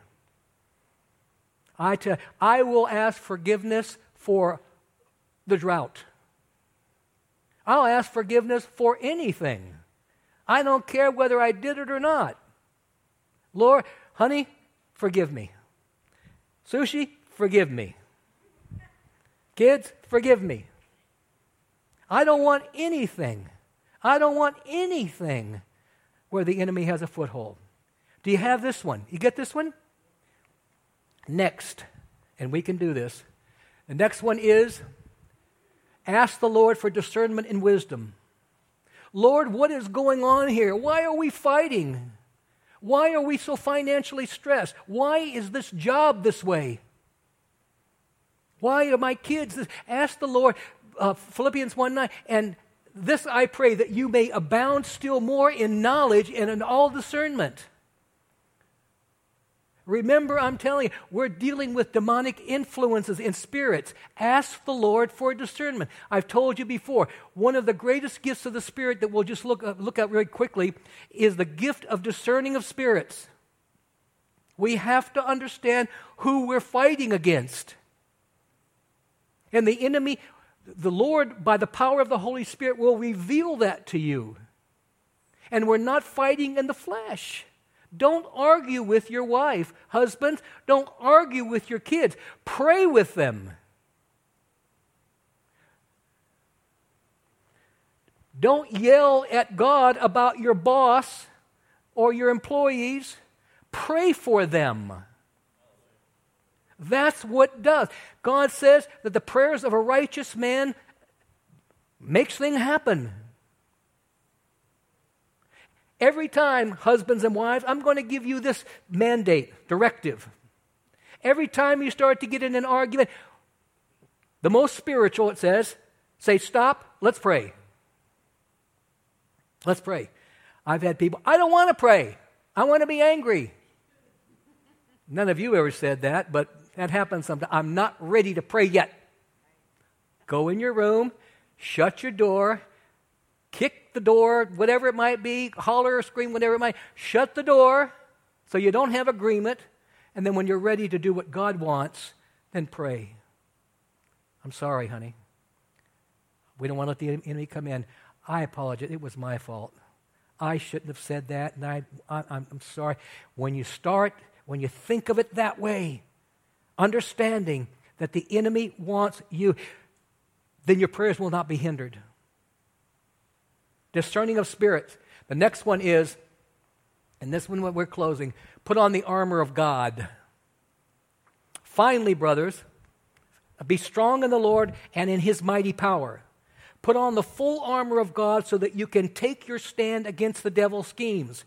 I will ask forgiveness for the drought. I'll ask forgiveness for anything. I don't care whether I did it or not. Lord, honey, forgive me. Sushi, forgive me. Kids, forgive me. I don't want anything where the enemy has a foothold. Do you have this one? You get this one? Next, and we can do this. The next one is, ask the Lord for discernment and wisdom. Lord, what is going on here? Why are we fighting? Why are we so financially stressed? Why is this job this way? Why are my kids this? Ask the Lord, Philippians 1:9, and this I pray, that you may abound still more in knowledge and in all discernment. Remember, I'm telling you, we're dealing with demonic influences and spirits. Ask the Lord for discernment. I've told you before, one of the greatest gifts of the Spirit that we'll just look at very quickly is the gift of discerning of spirits. We have to understand who we're fighting against. And the enemy, the Lord, by the power of the Holy Spirit, will reveal that to you. And we're not fighting in the flesh. Don't argue with your wife. Husbands, don't argue with your kids. Pray with them. Don't yell at God about your boss or your employees. Pray for them. That's what it does. God says that the prayers of a righteous man makes things happen. Every time, husbands and wives, I'm going to give you this mandate, directive. Every time you start to get in an argument, the most spiritual, it says, say, stop, let's pray. Let's pray. I've had people, I don't want to pray. I want to be angry. None of you ever said that, but that happens sometimes. I'm not ready to pray yet. Go in your room, shut your door, kick the door, whatever it might be, holler or scream, whatever it might. Shut the door so you don't have agreement. And then when you're ready to do what God wants, then pray. I'm sorry, honey. We don't want to let the enemy come in. I apologize. It was my fault. I shouldn't have said that, and I'm sorry. When you think of it that way, understanding that the enemy wants you, then your prayers will not be hindered. Discerning of spirits. The next one is, and this one we're closing, put on the armor of God. Finally, brothers, be strong in the Lord and in His mighty power. Put on the full armor of God so that you can take your stand against the devil's schemes.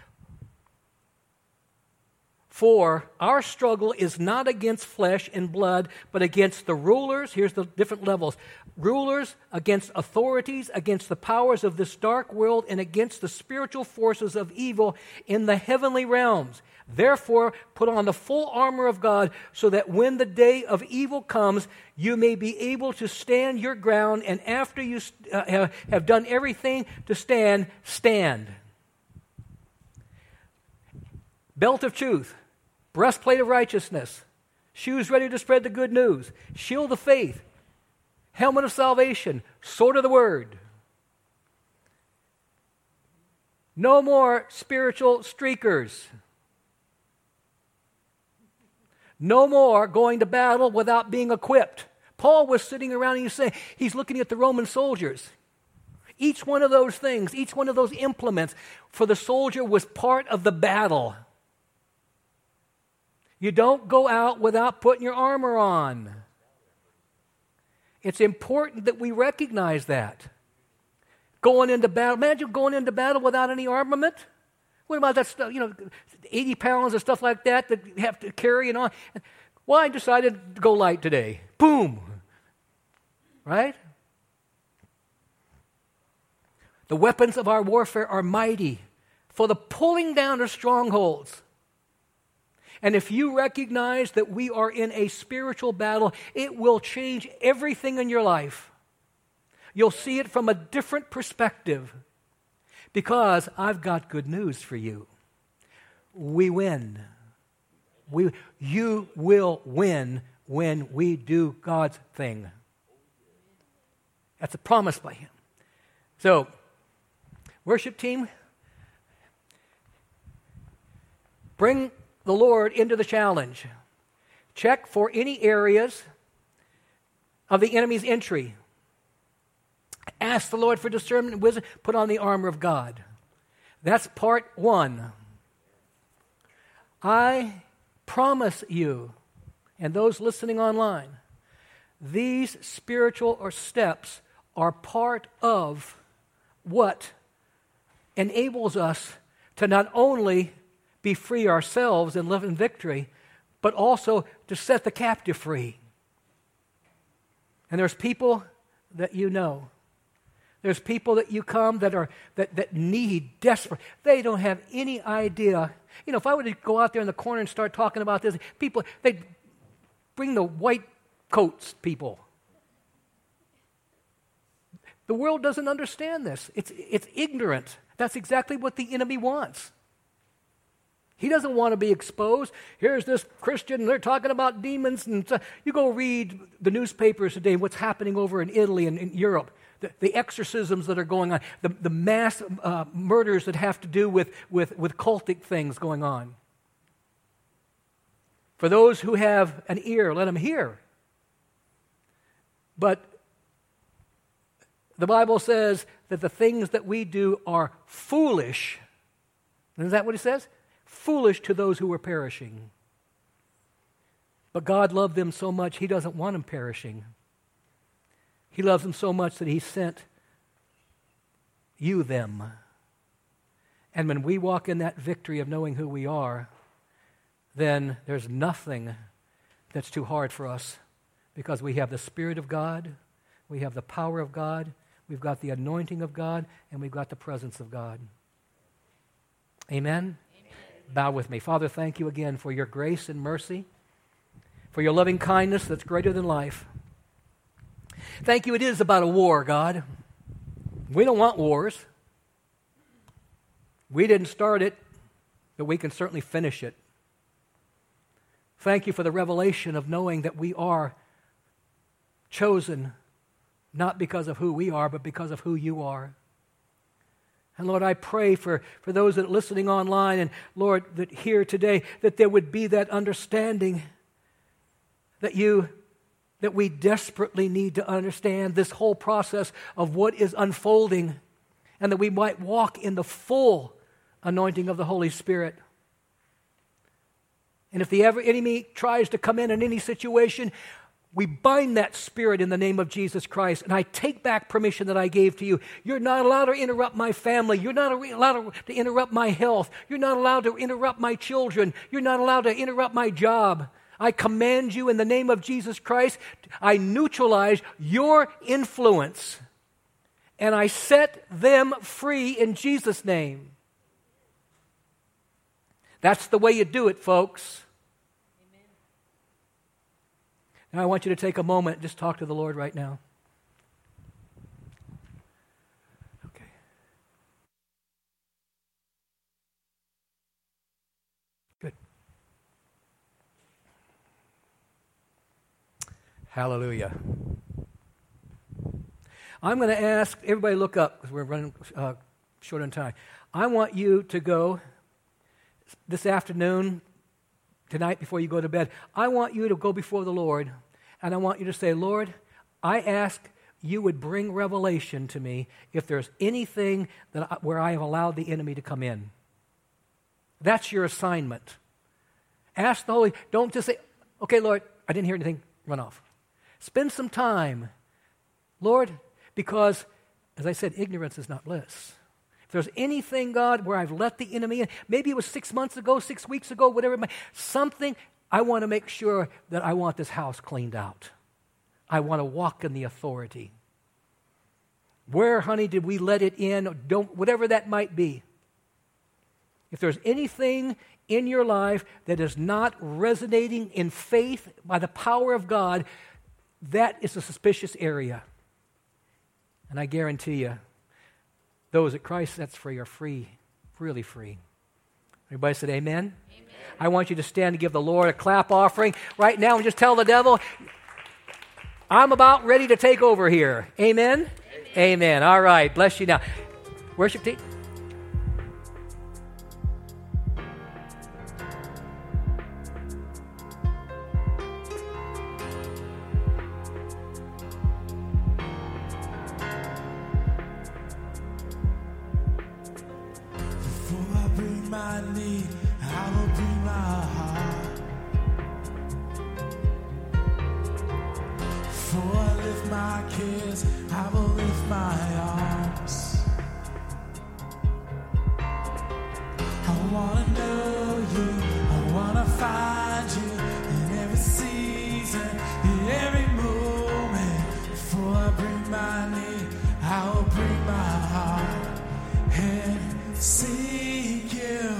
For our struggle is not against flesh and blood, but against the rulers. Here's the different levels. Rulers, against authorities, against the powers of this dark world, and against the spiritual forces of evil in the heavenly realms. Therefore, put on the full armor of God, so that when the day of evil comes, you may be able to stand your ground, and after you have done everything to stand, stand. Belt of truth. Breastplate of righteousness, shoes ready to spread the good news, shield of faith, helmet of salvation, sword of the word. No more spiritual streakers. No more going to battle without being equipped. Paul was sitting around and he's looking at the Roman soldiers. Each one of those things, each one of those implements for the soldier was part of the battle. You don't go out without putting your armor on. It's important that we recognize that. Going into battle, imagine going into battle without any armament. What about that stuff, 80 pounds of stuff like that you have to carry and on. Well, I decided to go light today. Boom. Right? The weapons of our warfare are mighty for the pulling down of strongholds. And if you recognize that we are in a spiritual battle, it will change everything in your life. You'll see it from a different perspective, because I've got good news for you. We win. You will win when we do God's thing. That's a promise by Him. So, worship team, bring the Lord into the challenge. Check for any areas of the enemy's entry. Ask the Lord for discernment and wisdom. Put on the armor of God. That's part one. I promise you, and those listening online, these spiritual steps are part of what enables us to not only be free ourselves and live in victory, but also to set the captive free. And there's people that you know. There's people that you come that need desperate. They don't have any idea. You know, if I were to go out there in the corner and start talking about this, people, they'd bring the white coats people. The world doesn't understand this. It's ignorant. That's exactly what the enemy wants. He doesn't want to be exposed. Here's this Christian, and they're talking about demons. And you go read the newspapers today, what's happening over in Italy and in Europe, the exorcisms that are going on, the mass murders that have to do with cultic things going on. For those who have an ear, let them hear. But the Bible says that the things that we do are foolish. Isn't that what it says? Foolish to those who are perishing. But God loved them so much, He doesn't want them perishing. He loves them so much that He sent you them. And when we walk in that victory of knowing who we are, then there's nothing that's too hard for us, because we have the Spirit of God, we have the power of God, we've got the anointing of God, and we've got the presence of God. Amen? Bow with me. Father, thank you again for your grace and mercy, for your loving kindness that's greater than life. Thank you, it is about a war, God. We don't want wars. We didn't start it, but we can certainly finish it. Thank you for the revelation of knowing that we are chosen not because of who we are, but because of who you are. And Lord, I pray for those that are listening online, and Lord, that here today, that there would be that understanding that we desperately need to understand this whole process of what is unfolding, and that we might walk in the full anointing of the Holy Spirit. And if the enemy tries to come in any situation, we bind that spirit in the name of Jesus Christ, and I take back permission that I gave to you. You're not allowed to interrupt my family. You're not allowed to interrupt my health. You're not allowed to interrupt my children. You're not allowed to interrupt my job. I command you in the name of Jesus Christ. I neutralize your influence, and I set them free in Jesus' name. That's the way you do it, folks. Now I want you to take a moment and just talk to the Lord right now. Okay. Good. Hallelujah. I'm going to ask everybody look up because we're running short on time. I want you to go this afternoon, tonight before you go to bed. I want you to go before the Lord, and I want you to say, Lord, I ask you would bring revelation to me if there's anything where I have allowed the enemy to come in. That's your assignment. Ask the Holy, don't just say, okay, Lord, I didn't hear anything, run off. Spend some time, Lord, because, as I said, ignorance is not bliss. If there's anything, God, where I've let the enemy in, maybe it was 6 months ago, 6 weeks ago, whatever it might, something, I want to make sure that I want this house cleaned out. I want to walk in the authority. Where, honey, did we let it in? Whatever that might be. If there's anything in your life that is not resonating in faith by the power of God, that is a suspicious area. And I guarantee you, those that Christ sets free are free, really free. Everybody said amen? Amen. I want you to stand and give the Lord a clap offering right now and just tell the devil, I'm about ready to take over here. Amen? Amen. Amen. All right. Bless you now. Worship team. Before I bring my need, I will bring my heart. Before I lift my cares, I will lift my arms. I want to know you, I want to find you in every season, in every moment. Before I bring my need, I will bring my heart and seek you.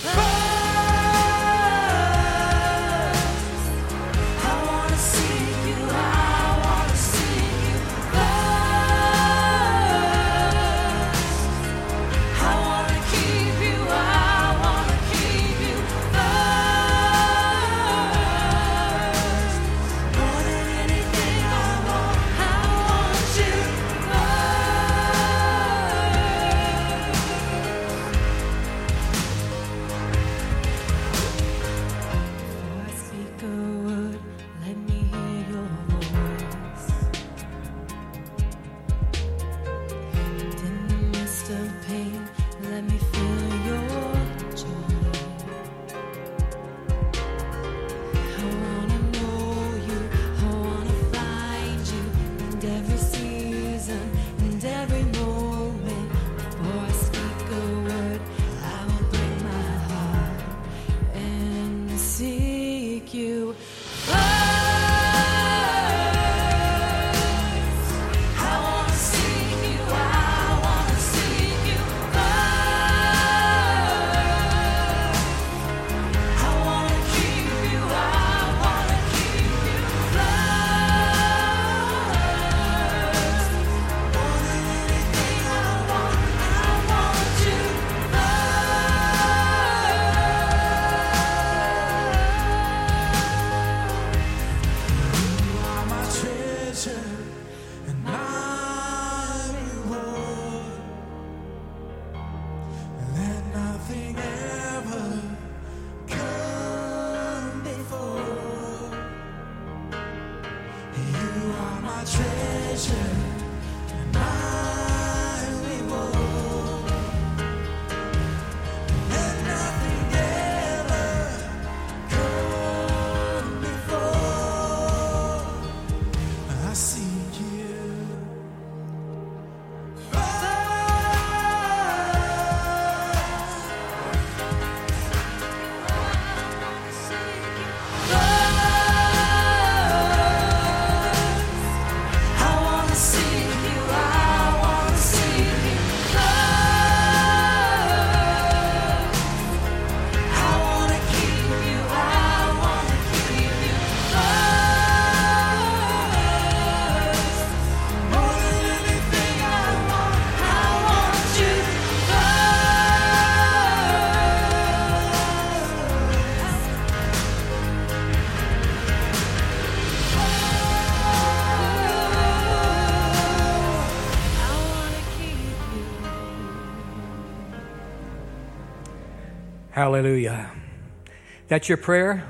Hallelujah. That's your prayer?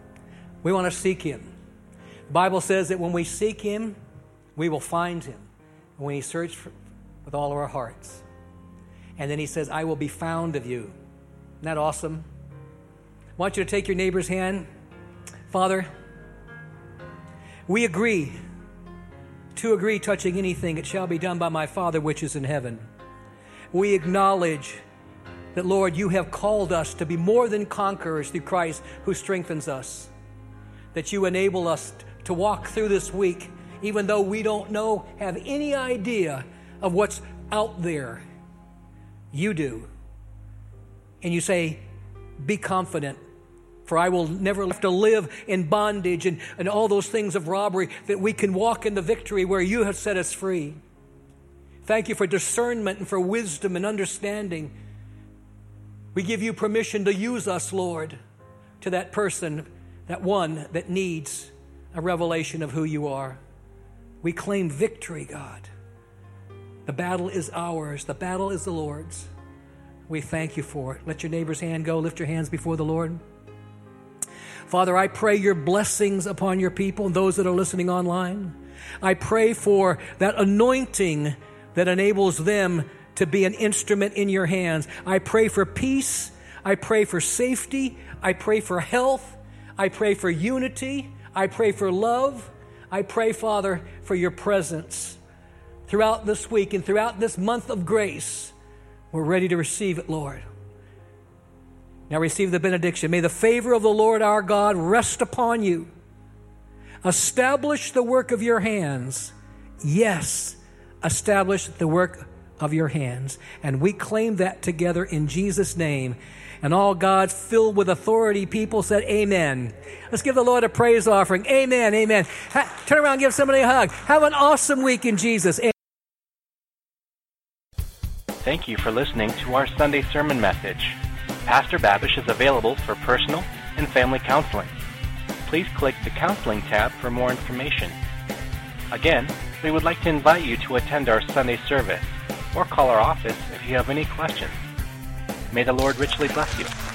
We want to seek Him. The Bible says that when we seek Him, we will find Him. And when we search with all of our hearts. And then He says, I will be found of you. Isn't that awesome? I want you to take your neighbor's hand. Father, we agree. To agree touching anything, it shall be done by my Father which is in heaven. We acknowledge that, Lord, you have called us to be more than conquerors through Christ who strengthens us. That you enable us to walk through this week, even though we don't have any idea of what's out there. You do. And you say, be confident, for I will never have to live in bondage and all those things of robbery, that we can walk in the victory where you have set us free. Thank you for discernment and for wisdom and understanding. We give you permission to use us, Lord, to that person, that one that needs a revelation of who you are. We claim victory, God. The battle is ours. The battle is the Lord's. We thank you for it. Let your neighbor's hand go. Lift your hands before the Lord. Father, I pray your blessings upon your people and those that are listening online. I pray for that anointing that enables them to be an instrument in your hands. I pray for peace. I pray for safety. I pray for health. I pray for unity. I pray for love. I pray, Father, for your presence throughout this week and throughout this month of grace. We're ready to receive it, Lord. Now receive the benediction. May the favor of the Lord our God rest upon you. Establish the work of your hands. Yes, establish the work of your hands. And we claim that together in Jesus' name. And all God's filled with authority people said amen. Let's give the Lord a praise offering. Amen, amen. Turn around and give somebody a hug. Have an awesome week in Jesus. Amen. Thank you for listening to our Sunday sermon message. Pastor Babish is available for personal and family counseling. Please click the Counseling tab for more information. Again, we would like to invite you to attend our Sunday service or call our office if you have any questions. May the Lord richly bless you.